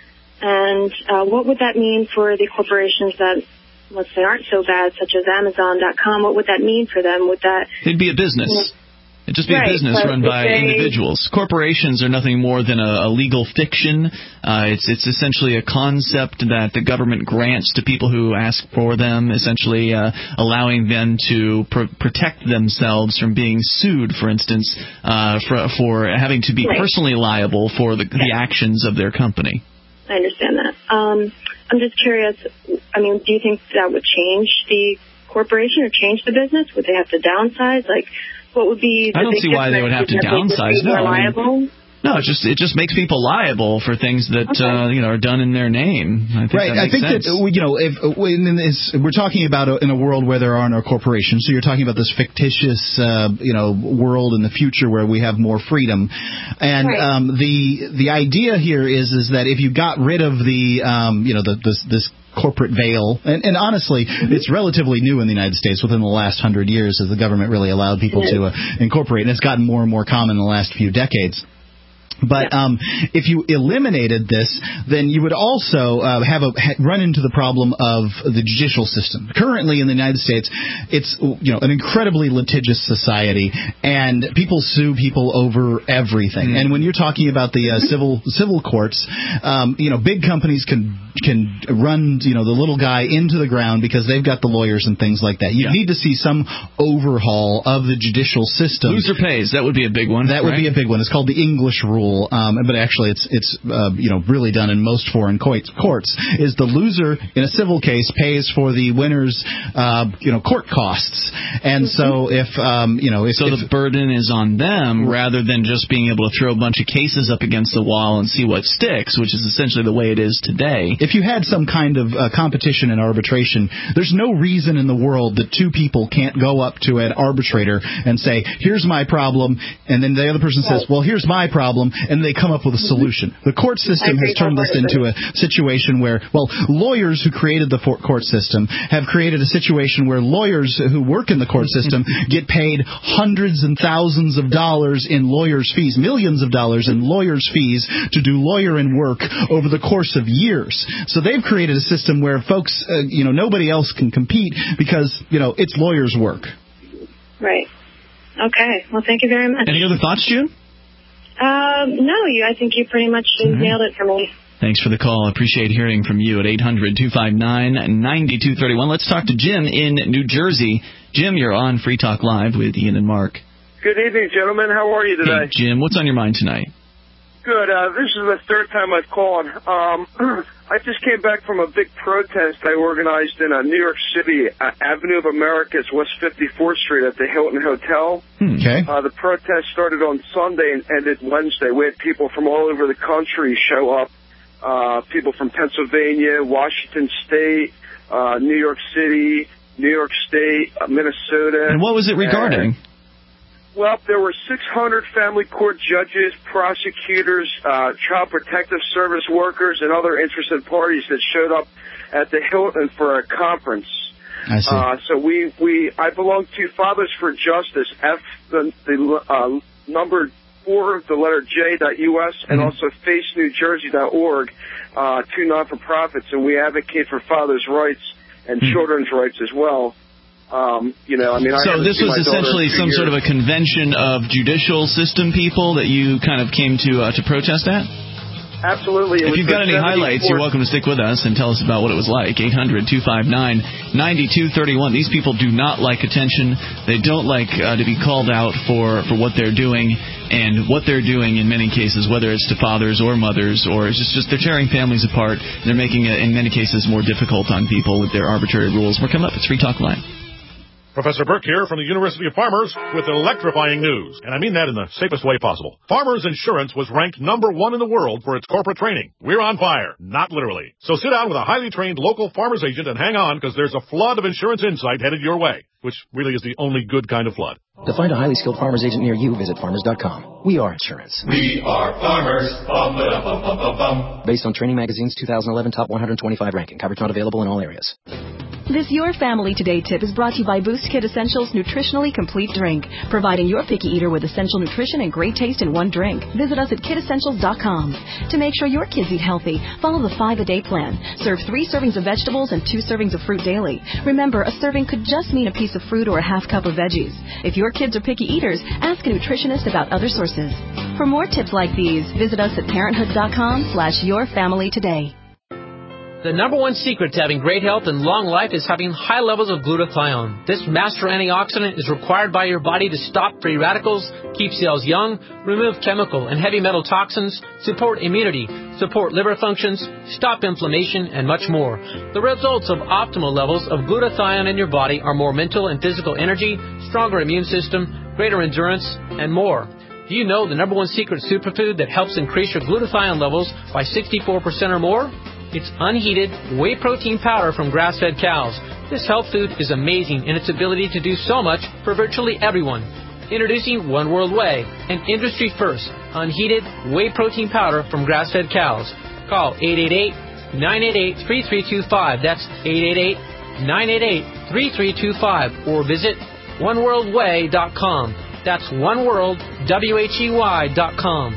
Speaker 15: and uh, what would that mean for the corporations that, let's say, aren't so bad, such as Amazon dot com? What would that mean for them? Would that...
Speaker 1: It'd be a business. You know, It'd just be right, a business run by they... individuals. Corporations are nothing more than a, a legal fiction. Uh, it's it's essentially a concept that the government grants to people who ask for them, essentially uh, allowing them to pr- protect themselves from being sued, for instance, uh, for, for having to be right. personally liable for the, the actions of their company.
Speaker 15: I understand that. Um, I'm just curious, I mean, do you think that would change the corporation or change the business? Would they have to downsize? Like... What would be the
Speaker 1: I don't see why they would have to downsize. No, I mean, no, it just it just makes people liable for things that okay. uh, you know are done in their name. I think
Speaker 2: right.
Speaker 1: That
Speaker 2: I think
Speaker 1: sense.
Speaker 2: that you know if in this, we're talking about a, in a world where there are no corporations. So you're talking about this fictitious uh, you know world in the future where we have more freedom. And right. um, the the idea here is is that if you got rid of the um, you know the, this this corporate veil, and, and honestly, mm-hmm. it's relatively new in the United States within the last hundred years as the government really allowed people to uh, incorporate, and it's gotten more and more common in the last few decades. But um, if you eliminated this, then you would also uh, have a ha- run into the problem of the judicial system. Currently in the United States, it's you know an incredibly litigious society, and people sue people over everything. Mm-hmm. And when you're talking about the uh, civil civil courts, um, you know big companies can can run you know the little guy into the ground because they've got the lawyers and things like that. You yeah. need to see some overhaul of the judicial system.
Speaker 1: Loser pays. That would be a big one.
Speaker 2: That would
Speaker 1: right?
Speaker 2: be a big one. It's called the English rule. rule, um, but actually it's it's uh, you know really done in most foreign courts. Is the loser in a civil case pays for the winner's uh, you know court costs, and so if um, you know if,
Speaker 1: so
Speaker 2: if,
Speaker 1: the burden is on them rather than just being able to throw a bunch of cases up against the wall and see what sticks, which is essentially the way it is today.
Speaker 2: If you had some kind of uh, competition in arbitration, there's no reason in the world that two people can't go up to an arbitrator and say, here's my problem, and then the other person says, well, here's my problem, and they come up with a solution. The court system has turned this into a situation where, well, lawyers who created the court system have created a situation where lawyers who work in the court system get paid hundreds and thousands of dollars in lawyers' fees, millions of dollars in lawyers' fees to do lawyer-in work over the course of years. So they've created a system where folks, uh, you know, nobody else can compete because, you know, it's lawyers' work.
Speaker 15: Right. Okay. Well, thank you very much.
Speaker 1: Any other thoughts, June?
Speaker 15: Um, no, you. I think you pretty much mm-hmm. nailed it for me.
Speaker 1: Thanks for the call. I appreciate hearing from you at eight hundred two five nine nine two three one. Let's talk to Jim in New Jersey. Jim, you're on Free Talk Live with Ian and Mark.
Speaker 16: Good evening, gentlemen. How are you today?
Speaker 1: Hey, Jim, what's on your mind tonight?
Speaker 16: Good. Uh, this is the third time I've called. Um, I just came back from a big protest I organized in uh, New York City, uh, Avenue of America's West fifty-fourth Street at the Hilton Hotel.
Speaker 2: Okay.
Speaker 16: Uh, the protest started on Sunday and ended Wednesday. We had people from all over the country show up, uh, people from Pennsylvania, Washington State, uh, New York City, New York State, uh, Minnesota.
Speaker 1: And what was it regarding?
Speaker 16: And, well, there were six hundred family court judges, prosecutors, uh, child protective service workers, and other interested parties that showed up at the Hilton for a conference.
Speaker 2: I see.
Speaker 16: Uh, so we, we, I belong to Fathers for Justice, F, the, the uh, number four, the letter J dot U S, and mm-hmm. also face new jersey dot org, uh, two non-for-profits, and we advocate for fathers' rights and mm-hmm. children's rights as well. Um, you know, I mean, I
Speaker 1: so this was essentially some
Speaker 16: years.
Speaker 1: sort of a convention of judicial system people that you kind of came to uh, to protest at?
Speaker 16: Absolutely.
Speaker 1: If you've got any highlights, you're welcome to stick with us and tell us about what it was like. eight hundred two five nine nine two three one. These people do not like attention. They don't like uh, to be called out for, for what they're doing, and what they're doing in many cases, whether it's to fathers or mothers, or it's just, just they're tearing families apart. They're making it, in many cases, more difficult on people with their arbitrary rules. We're coming up. It's Free Talk Live.
Speaker 17: Professor Burke here from the University of Farmers with electrifying news. And I mean that in the safest way possible. Farmers Insurance was ranked number one in the world for its corporate training. We're on fire. Not literally. So sit down with a highly trained local farmers agent and hang on, because there's a flood of insurance insight headed your way, which really is the only good kind of flood.
Speaker 18: To find a highly skilled farmers agent near you, visit farmers dot com. We are insurance.
Speaker 19: We are farmers. Bum, ba, bum, bum, bum, bum.
Speaker 18: Based on Training Magazine's two thousand eleven Top one hundred twenty-five ranking. Coverage not available in all areas.
Speaker 20: This Your Family Today tip is brought to you by Boost Kid Essentials Nutritionally Complete Drink, providing your picky eater with essential nutrition and great taste in one drink. Visit us at kid essentials dot com. To make sure your kids eat healthy, follow the five-a-day plan. Serve three servings of vegetables and two servings of fruit daily. Remember, a serving could just mean a piece of fruit or a half cup of veggies. If your kids are picky eaters, ask a nutritionist about other sources. For more tips like these, visit us at parenthood dot com slash your family today.
Speaker 21: The number one secret to having great health and long life is having high levels of glutathione. This master antioxidant is required by your body to stop free radicals, keep cells young, remove chemical and heavy metal toxins, support immunity, support liver functions, stop inflammation, and much more. The results of optimal levels of glutathione in your body are more mental and physical energy, stronger immune system, greater endurance, and more. Do you know the number one secret superfood that helps increase your glutathione levels by sixty-four percent or more? It's unheated whey protein powder from grass-fed cows. This health food is amazing in its ability to do so much for virtually everyone. Introducing One World Whey, an industry-first, unheated whey protein powder from grass-fed cows. Call eight eight eight, nine eight eight, three three two five. That's eight eight eight, nine eight eight, three three two five. Or visit one world whey dot com. That's oneworld, W H E Y dot com.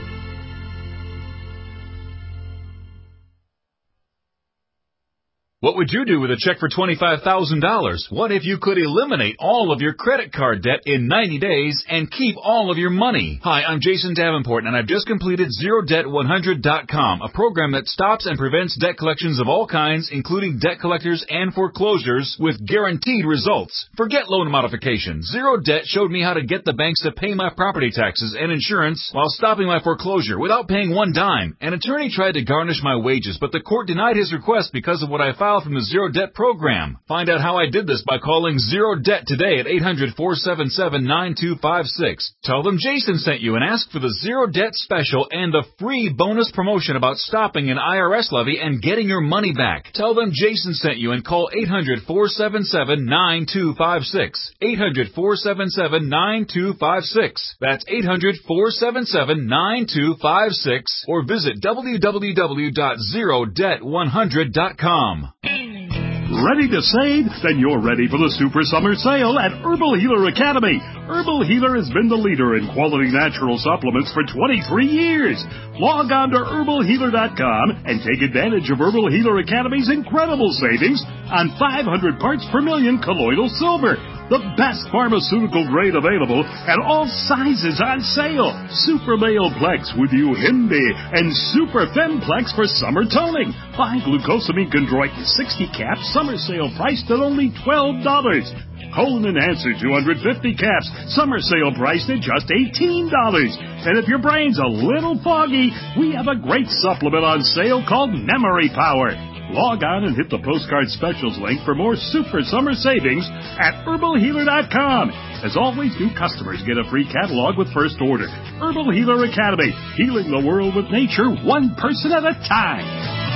Speaker 3: What would you do with a check for twenty-five thousand dollars? What if you could eliminate all of your credit card debt in ninety days and keep all of your money? Hi, I'm Jason Davenport, and I've just completed zero debt one hundred dot com, a program that stops and prevents debt collections of all kinds, including debt collectors and foreclosures, with guaranteed results. Forget loan modification. Zero Debt showed me how to get the banks to pay my property taxes and insurance while stopping my foreclosure without paying one dime. An attorney tried to garnish my wages, but the court denied his request because of what I filed from the Zero Debt program. Find out how I did this by calling Zero Debt today at eight hundred, four seven seven, nine two five six. Tell them Jason sent you and ask for the Zero Debt special and the free bonus promotion about stopping an I R S levy and getting your money back. Tell them Jason sent you and call eight hundred, four seven seven, nine two five six. eight hundred, four seven seven, nine two five six. That's eight hundred, four seven seven, nine two five six or visit w w w dot zero debt one hundred dot com.
Speaker 22: Ready to save? Then you're ready for the Super Summer Sale at Herbal Healer Academy. Herbal Healer has been the leader in quality natural supplements for twenty-three years. Log on to herbal healer dot com and take advantage of Herbal Healer Academy's incredible savings on five hundred parts per million colloidal silver, the best pharmaceutical grade available, and all sizes on sale. Super Male Plex with Uhimbi and Super Femplex for summer toning. Buy glucosamine chondroitin sixty caps, summer sale priced at only twelve dollars. Colon Enhancer two hundred fifty caps, summer sale priced at just eighteen dollars. And if your brain's a little foggy, we have a great supplement on sale called Memory Power. Log on and hit the postcard specials link for more super summer savings at herbal healer dot com. As always, new customers get a free catalog with first order. Herbal Healer Academy, healing the world with nature one person at a time.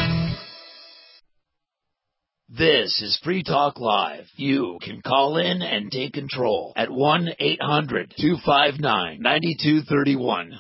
Speaker 8: This is Free Talk Live. You can call in and take control at one eight hundred, two five nine, nine two three one.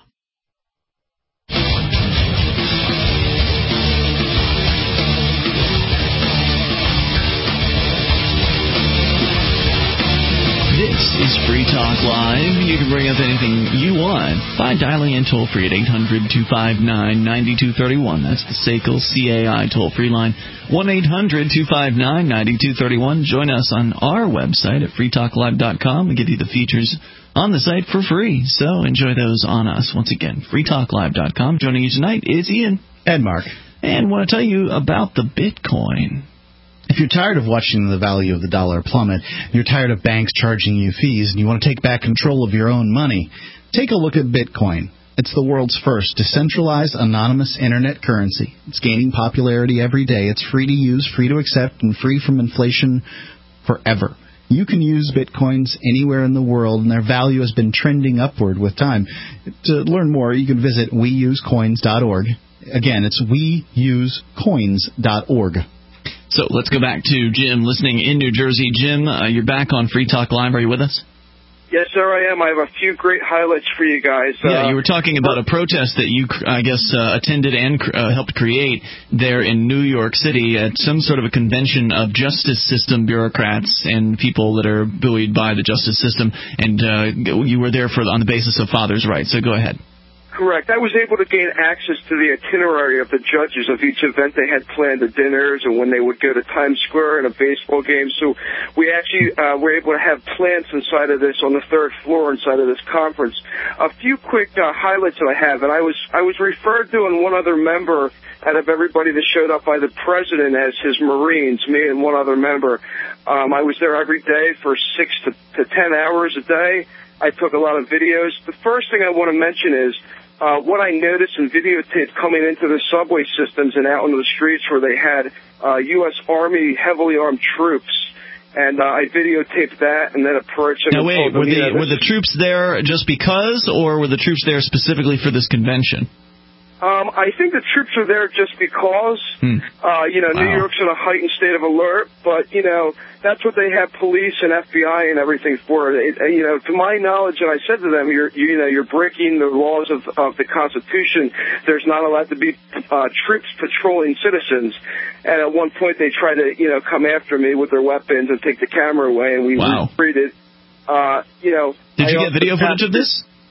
Speaker 1: This is Free Talk Live. You can bring up anything you want by dialing in toll-free at eight hundred, two five nine, nine two three one. That's the S A C L C A I toll-free line. one eight hundred, two five nine, nine two three one. Join us on our website at free talk live dot com. We give you the features on the site for free, so enjoy those on us. Once again, free talk live dot com. Joining you tonight is Ian.
Speaker 2: And Mark.
Speaker 1: And want to tell you about the Bitcoin.
Speaker 2: If you're tired of watching the value of the dollar plummet, you're tired of banks charging you fees, and you want to take back control of your own money, take a look at Bitcoin. It's the world's first decentralized, anonymous internet currency. It's gaining popularity every day. It's free to use, free to accept, and free from inflation forever. You can use Bitcoins anywhere in the world, and their value has been trending upward with time. To learn more, you can visit we use coins dot org. Again, it's we use coins dot org.
Speaker 1: So let's go back to Jim listening in New Jersey. Jim, uh, you're back on Free Talk Live. Are you with us?
Speaker 16: Yes, sir, I am. I have a few great highlights for you guys.
Speaker 1: Yeah,
Speaker 16: uh,
Speaker 1: you were talking about a protest that you, I guess, uh, attended and uh, helped create there in New York City at some sort of a convention of justice system bureaucrats and people that are buoyed by the justice system, and uh, you were there for on the basis of fathers' rights. So go ahead.
Speaker 16: Correct. I was able to gain access to the itinerary of the judges of each event they had planned, the dinners, and when they would go to Times Square and a baseball game. So we actually uh, were able to have plants inside of this on the third floor inside of this conference. A few quick uh, highlights that I have, and I was I was referred to and one other member out of everybody that showed up by the president as his Marines, me and one other member. Um, I was there every day for six to, to ten hours a day. I took a lot of videos. The first thing I want to mention is Uh, what I noticed in videotape coming into the subway systems and out into the streets where they had uh, U S Army heavily armed troops, and uh, I videotaped that and then approached them.
Speaker 1: Now wait,
Speaker 16: them,
Speaker 1: were the
Speaker 16: you know,
Speaker 1: were the troops there just because, or were the troops there specifically for this convention?
Speaker 16: Um, I think the troops are there just because,
Speaker 1: hmm.
Speaker 16: uh, you know, wow. New York's in a heightened state of alert, but, you know, that's what they have police and F B I and everything for. It, you know, to my knowledge, and I said to them, you're, you know, you're breaking the laws of, of the Constitution. There's not allowed to be uh, troops patrolling citizens. And at one point they tried to, you know, come after me with their weapons and take the camera away, and we
Speaker 1: wow.
Speaker 16: retreated. Uh, you know.
Speaker 1: Did you
Speaker 16: I
Speaker 1: get video footage of this?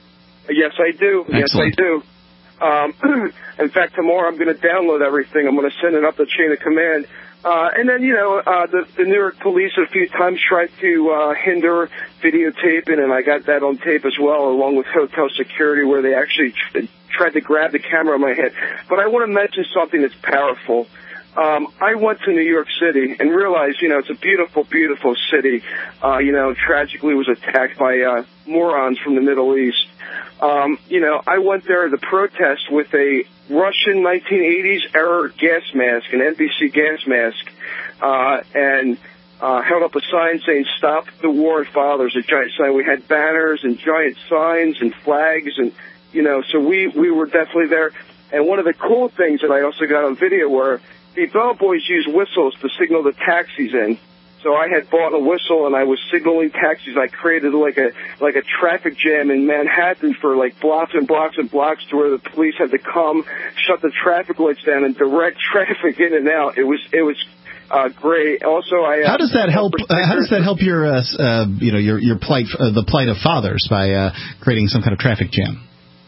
Speaker 16: Yes, I do.
Speaker 1: Excellent.
Speaker 16: Yes, I do. Um, in fact, tomorrow I'm going to download everything. I'm going to send it up the chain of command. Uh, and then, you know, uh, the, the Newark police a few times tried to uh, hinder videotaping, and I got that on tape as well, along with hotel security, where they actually tr- tried to grab the camera on my head. But I want to mention something that's powerful. Um, I went to New York City and realized, you know, it's a beautiful, beautiful city. Uh, you know, tragically was attacked by uh, morons from the Middle East. Um, you know, I went there to protest with a Russian nineteen eighties era gas mask, an N B C gas mask, uh, and uh, held up a sign saying, "Stop the War on Fathers," a giant sign. We had banners and giant signs and flags, and, you know, so we, we were definitely there. And one of the cool things that I also got on video were the bellboys use whistles to signal the taxis in. So I had bought a whistle and I was signaling taxis. I created like a like a traffic jam in Manhattan for like blocks and blocks and blocks to where the police had to come, shut the traffic lights down, and direct traffic in and out. It was it was uh, great. Also, I uh,
Speaker 2: how does that help? Uh, how does that help your uh, uh, you know your your plight uh, the plight of fathers by uh, creating some kind of traffic jam?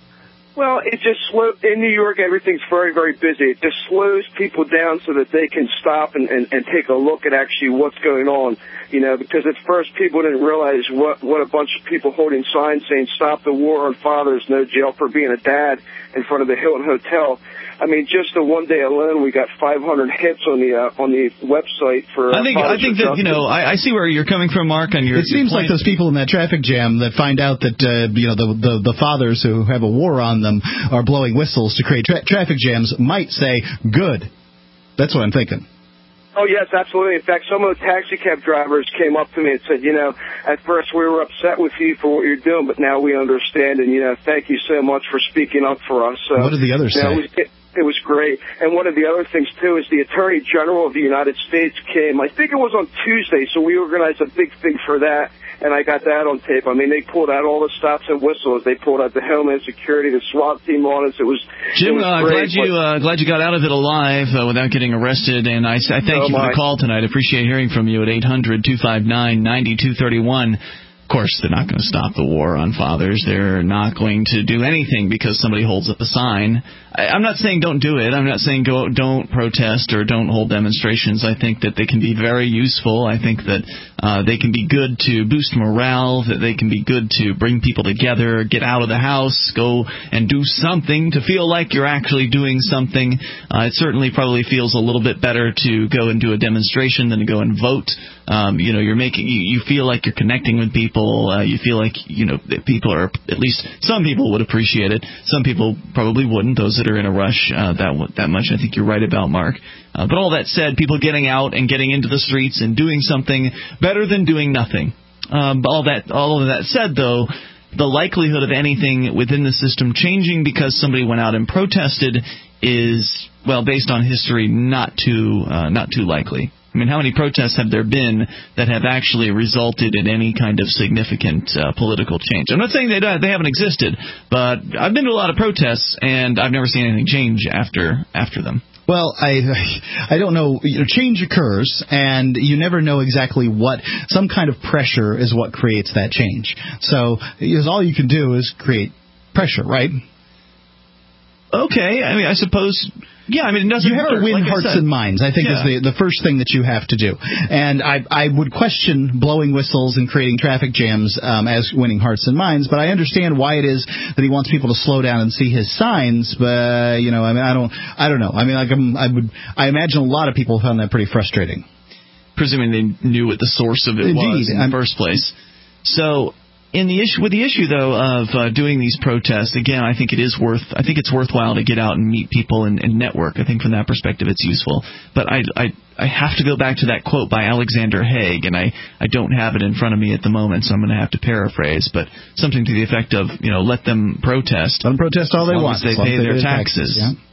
Speaker 16: Well, it just slow in New York. Everything's very, very busy. It just slows people down so that they can stop and, and, and take a look at actually what's going on. You know, because at first people didn't realize what what a bunch of people holding signs saying "Stop the War on Fathers, no jail for being a dad" in front of the Hilton Hotel. I mean, just the one day alone, we got five hundred hits on the uh, on the website for. Uh,
Speaker 1: I think I think that you know I, I see where you're coming from, Mark. On your,
Speaker 2: it seems
Speaker 1: your
Speaker 2: like those people in that traffic jam that find out that uh, you know the, the the fathers who have a war on them are blowing whistles to create tra- traffic jams might say, "Good." That's what I'm thinking.
Speaker 16: Oh, yes, absolutely. In fact, some of the taxi cab drivers came up to me and said, you know, at first we were upset with you for what you're doing, but now we understand, and, you know, thank you so much for speaking up for us. So,
Speaker 2: what did the others
Speaker 16: you know,
Speaker 2: say?
Speaker 16: It was, it, it was great. And one of the other things, too, is the Attorney General of the United States came, I think it was on Tuesday, so we organized a big thing for that. And I got that on tape. I mean, they pulled out all the stops and whistles. They pulled out the Homeland Security, the SWAT team on us. It was
Speaker 1: Jim.
Speaker 16: It was
Speaker 1: uh,
Speaker 16: great,
Speaker 1: glad you uh, glad you got out of it alive uh, without getting arrested. And I, I thank
Speaker 16: oh
Speaker 1: you for
Speaker 16: my.
Speaker 1: the call tonight. I appreciate hearing from you at eight hundred two five nine nine two three one. Of course, they're not going to stop the war on fathers. They're not going to do anything because somebody holds up a sign. I, I'm not saying don't do it. I'm not saying go don't protest or don't hold demonstrations. I think that they can be very useful. I think that uh, they can be good to boost morale, that they can be good to bring people together, get out of the house, go and do something to feel like you're actually doing something. Uh, it certainly probably feels a little bit better to go and do a demonstration than to go and vote. Um, you know, you're making you, you feel like you're connecting with people. Uh, you feel like, you know, that people are, at least some people would appreciate it. Some people probably wouldn't, those that are in a rush uh, that that much. I think you're right about, Mark. Uh, but all that said, people getting out and getting into the streets and doing something better than doing nothing. Um, all that, all of that said, though, the likelihood of anything within the system changing because somebody went out and protested is, well, based on history, not too uh, not too likely. I mean, how many protests have there been that have actually resulted in any kind of significant uh, political change? I'm not saying they don't, they haven't existed, but I've been to a lot of protests, and I've never seen anything change after after them.
Speaker 2: Well, I I don't know. You know, change occurs, and you never know exactly what. Some kind of pressure is what creates that change. So, because all you can do is create pressure, right?
Speaker 1: Okay. I mean, I suppose. Yeah, I mean, it doesn't
Speaker 2: You have
Speaker 1: hurt,
Speaker 2: to win
Speaker 1: like
Speaker 2: hearts and minds, I think,
Speaker 1: yeah.
Speaker 2: is the, the first thing that you have to do. And I I would question blowing whistles and creating traffic jams um, as winning hearts and minds, but I understand why it is that he wants people to slow down and see his signs. But, you know, I mean, I don't I don't know. I mean, like I'm, I would I imagine a lot of people found that pretty frustrating.
Speaker 1: Presuming they knew what the source of it
Speaker 2: Indeed.
Speaker 1: was in
Speaker 2: I'm,
Speaker 1: the first place. So... In the issue, with the issue though of uh, doing these protests, again, I think it is worth. I think it's worthwhile to get out and meet people and, and network. I think from that perspective, it's useful. But I, I, I have to go back to that quote by Alexander Haig, and I, I don't have it in front of me at the moment, so I'm going to have to paraphrase. But something to the effect of, you know, let them protest.
Speaker 2: Let them protest all they
Speaker 1: as long
Speaker 2: want.
Speaker 1: as they
Speaker 2: as long
Speaker 1: pay
Speaker 2: as they
Speaker 1: their
Speaker 2: pay
Speaker 1: taxes.
Speaker 2: taxes yeah.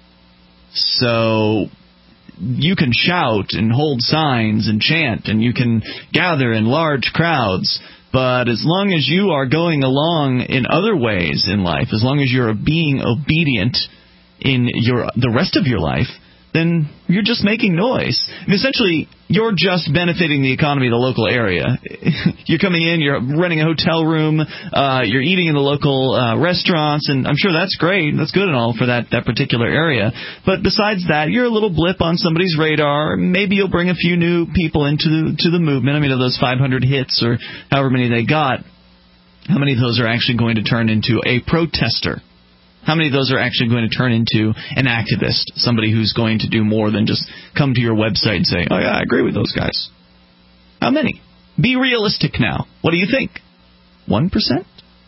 Speaker 1: So. You can shout and hold signs and chant, and you can gather in large crowds. But as long as you are going along in other ways in life, as long as you're being obedient in your the rest of your life, then you're just making noise. And essentially, you're just benefiting the economy of the local area. You're coming in, you're renting a hotel room, uh, you're eating in the local uh, restaurants, and I'm sure that's great. That's good and all for that, that particular area. But besides that, you're a little blip on somebody's radar. Maybe you'll bring a few new people into the, to the movement. I mean, of those five hundred hits or however many they got, how many of those are actually going to turn into a protester? How many of those are actually going to turn into an activist, somebody who's going to do more than just come to your website and say, oh, yeah, I agree with those guys? How many? Be realistic now. What do you think? one percent?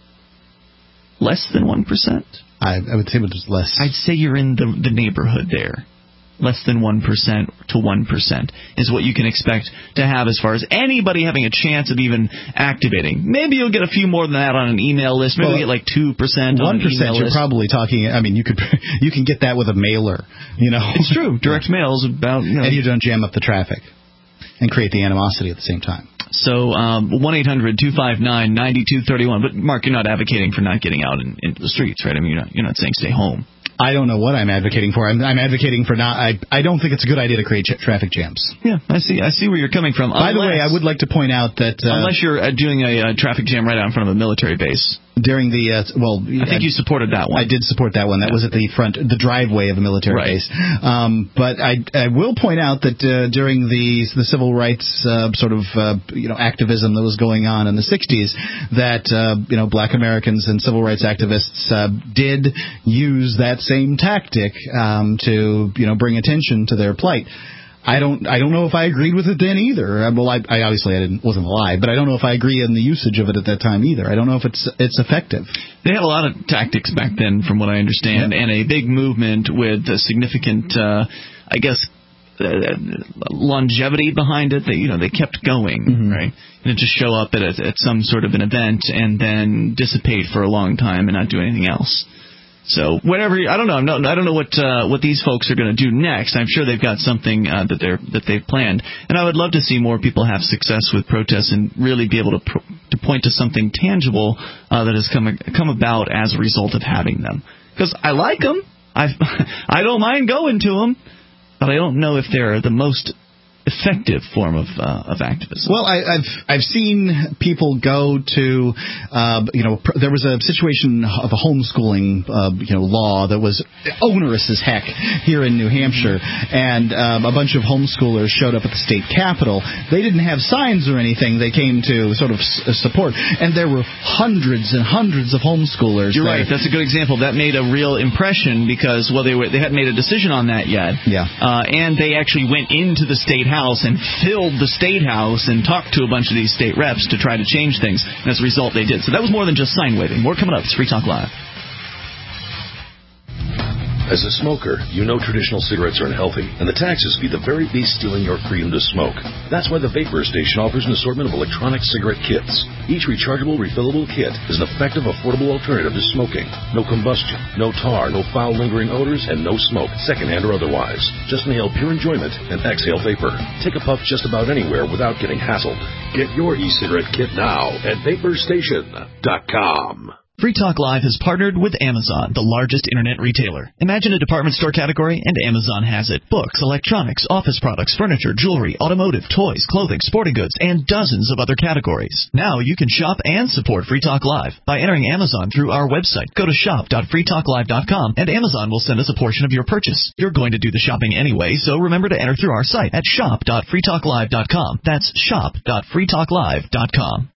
Speaker 1: Less than one percent?
Speaker 2: I, I would say it was less.
Speaker 1: I'd say you're in the, the neighborhood there. Less than one percent to one percent is what you can expect to have as far as anybody having a chance of even activating. Maybe you'll get a few more than that on an email list. Maybe well, you'll get like two percent on an email list. one percent
Speaker 2: you're probably talking, I mean, you could you can get that with a mailer, you know.
Speaker 1: It's true. Direct mail is about, you know.
Speaker 2: And you don't jam up the traffic and create the animosity at the same time.
Speaker 1: So um, one eight hundred two five nine nine two three one. But, Mark, you're not advocating for not getting out in, into the streets, right? I mean, you're not, you're not saying stay home.
Speaker 2: I don't know what I'm advocating for. I'm, I'm advocating for not. I I don't think it's a good idea to create ch- traffic jams.
Speaker 1: Yeah, I see. I see where you're coming from.
Speaker 2: By unless, the way, I would like to point out that uh,
Speaker 1: unless you're uh, doing a, a traffic jam right out in front of a military base.
Speaker 2: During the, uh, well...
Speaker 1: I think I, you supported that one.
Speaker 2: I did support that one. That yeah. was at the front, the driveway of a military
Speaker 1: right.
Speaker 2: base. Um, but I, I will point out that uh, during the the civil rights uh, sort of, uh, you know, activism that was going on in the sixties, that, uh, you know, black Americans and civil rights activists uh, did use that same tactic um, to, you know, bring attention to their plight. I don't. I don't know if I agreed with it then either. Well, I, I obviously I didn't. Wasn't alive, but I don't know if I agree in the usage of it at that time either. I don't know if it's it's effective.
Speaker 1: They had a lot of tactics back then, from what I understand, yeah. and a big movement with a significant, uh, I guess, uh, longevity behind it. They, you know, they kept going, mm-hmm. right? And just show up at a, at some sort of an event and then dissipate for a long time and not do anything else. So whatever, I don't know. I'm not, I don't know what uh, what these folks are going to do next. I'm sure they've got something uh, that they're that they've planned, and I would love to see more people have success with protests and really be able to pro- to point to something tangible uh, that has come come about as a result of having them. Because I like them, I I don't mind going to them, but I don't know if they're the most effective form of uh, of activism.
Speaker 2: Well, I, I've I've seen people go to, uh, you know, pr- there was a situation of a homeschooling, uh, you know, law that was onerous as heck here in New Hampshire, and um, a bunch of homeschoolers showed up at the state capitol. They didn't have signs or anything. They came to sort of s- support, and there were hundreds and hundreds of homeschoolers.
Speaker 1: You're
Speaker 2: there.
Speaker 1: right. That's a good example. That made a real impression because, well, they were they hadn't made a decision on that yet.
Speaker 2: Yeah.
Speaker 1: Uh, and they actually went into the state house and filled the state house and talked to a bunch of these state reps to try to change things. And as a result, they did. So that was more than just sign waving. More coming up. It's Free Talk Live.
Speaker 4: As a smoker, you know traditional cigarettes are unhealthy, and the taxes feed the very beast stealing your freedom to smoke. That's why the Vapor Station offers an assortment of electronic cigarette kits. Each rechargeable, refillable kit is an effective, affordable alternative to smoking. No combustion, no tar, no foul lingering odors, and no smoke, secondhand or otherwise. Just inhale pure enjoyment and exhale vapor. Take a puff just about anywhere without getting hassled. Get your e-cigarette kit now at vapor station dot com.
Speaker 1: Free Talk Live has partnered with Amazon, the largest internet retailer. Imagine a department store category, and Amazon has it. Books, electronics, office products, furniture, jewelry, automotive, toys, clothing, sporting goods, and dozens of other categories. Now you can shop and support Free Talk Live by entering Amazon through our website. Go to shop dot free talk live dot com, and Amazon will send us a portion of your purchase. You're going to do the shopping anyway, so remember to enter through our site at shop dot free talk live dot com. That's shop dot free talk live dot com.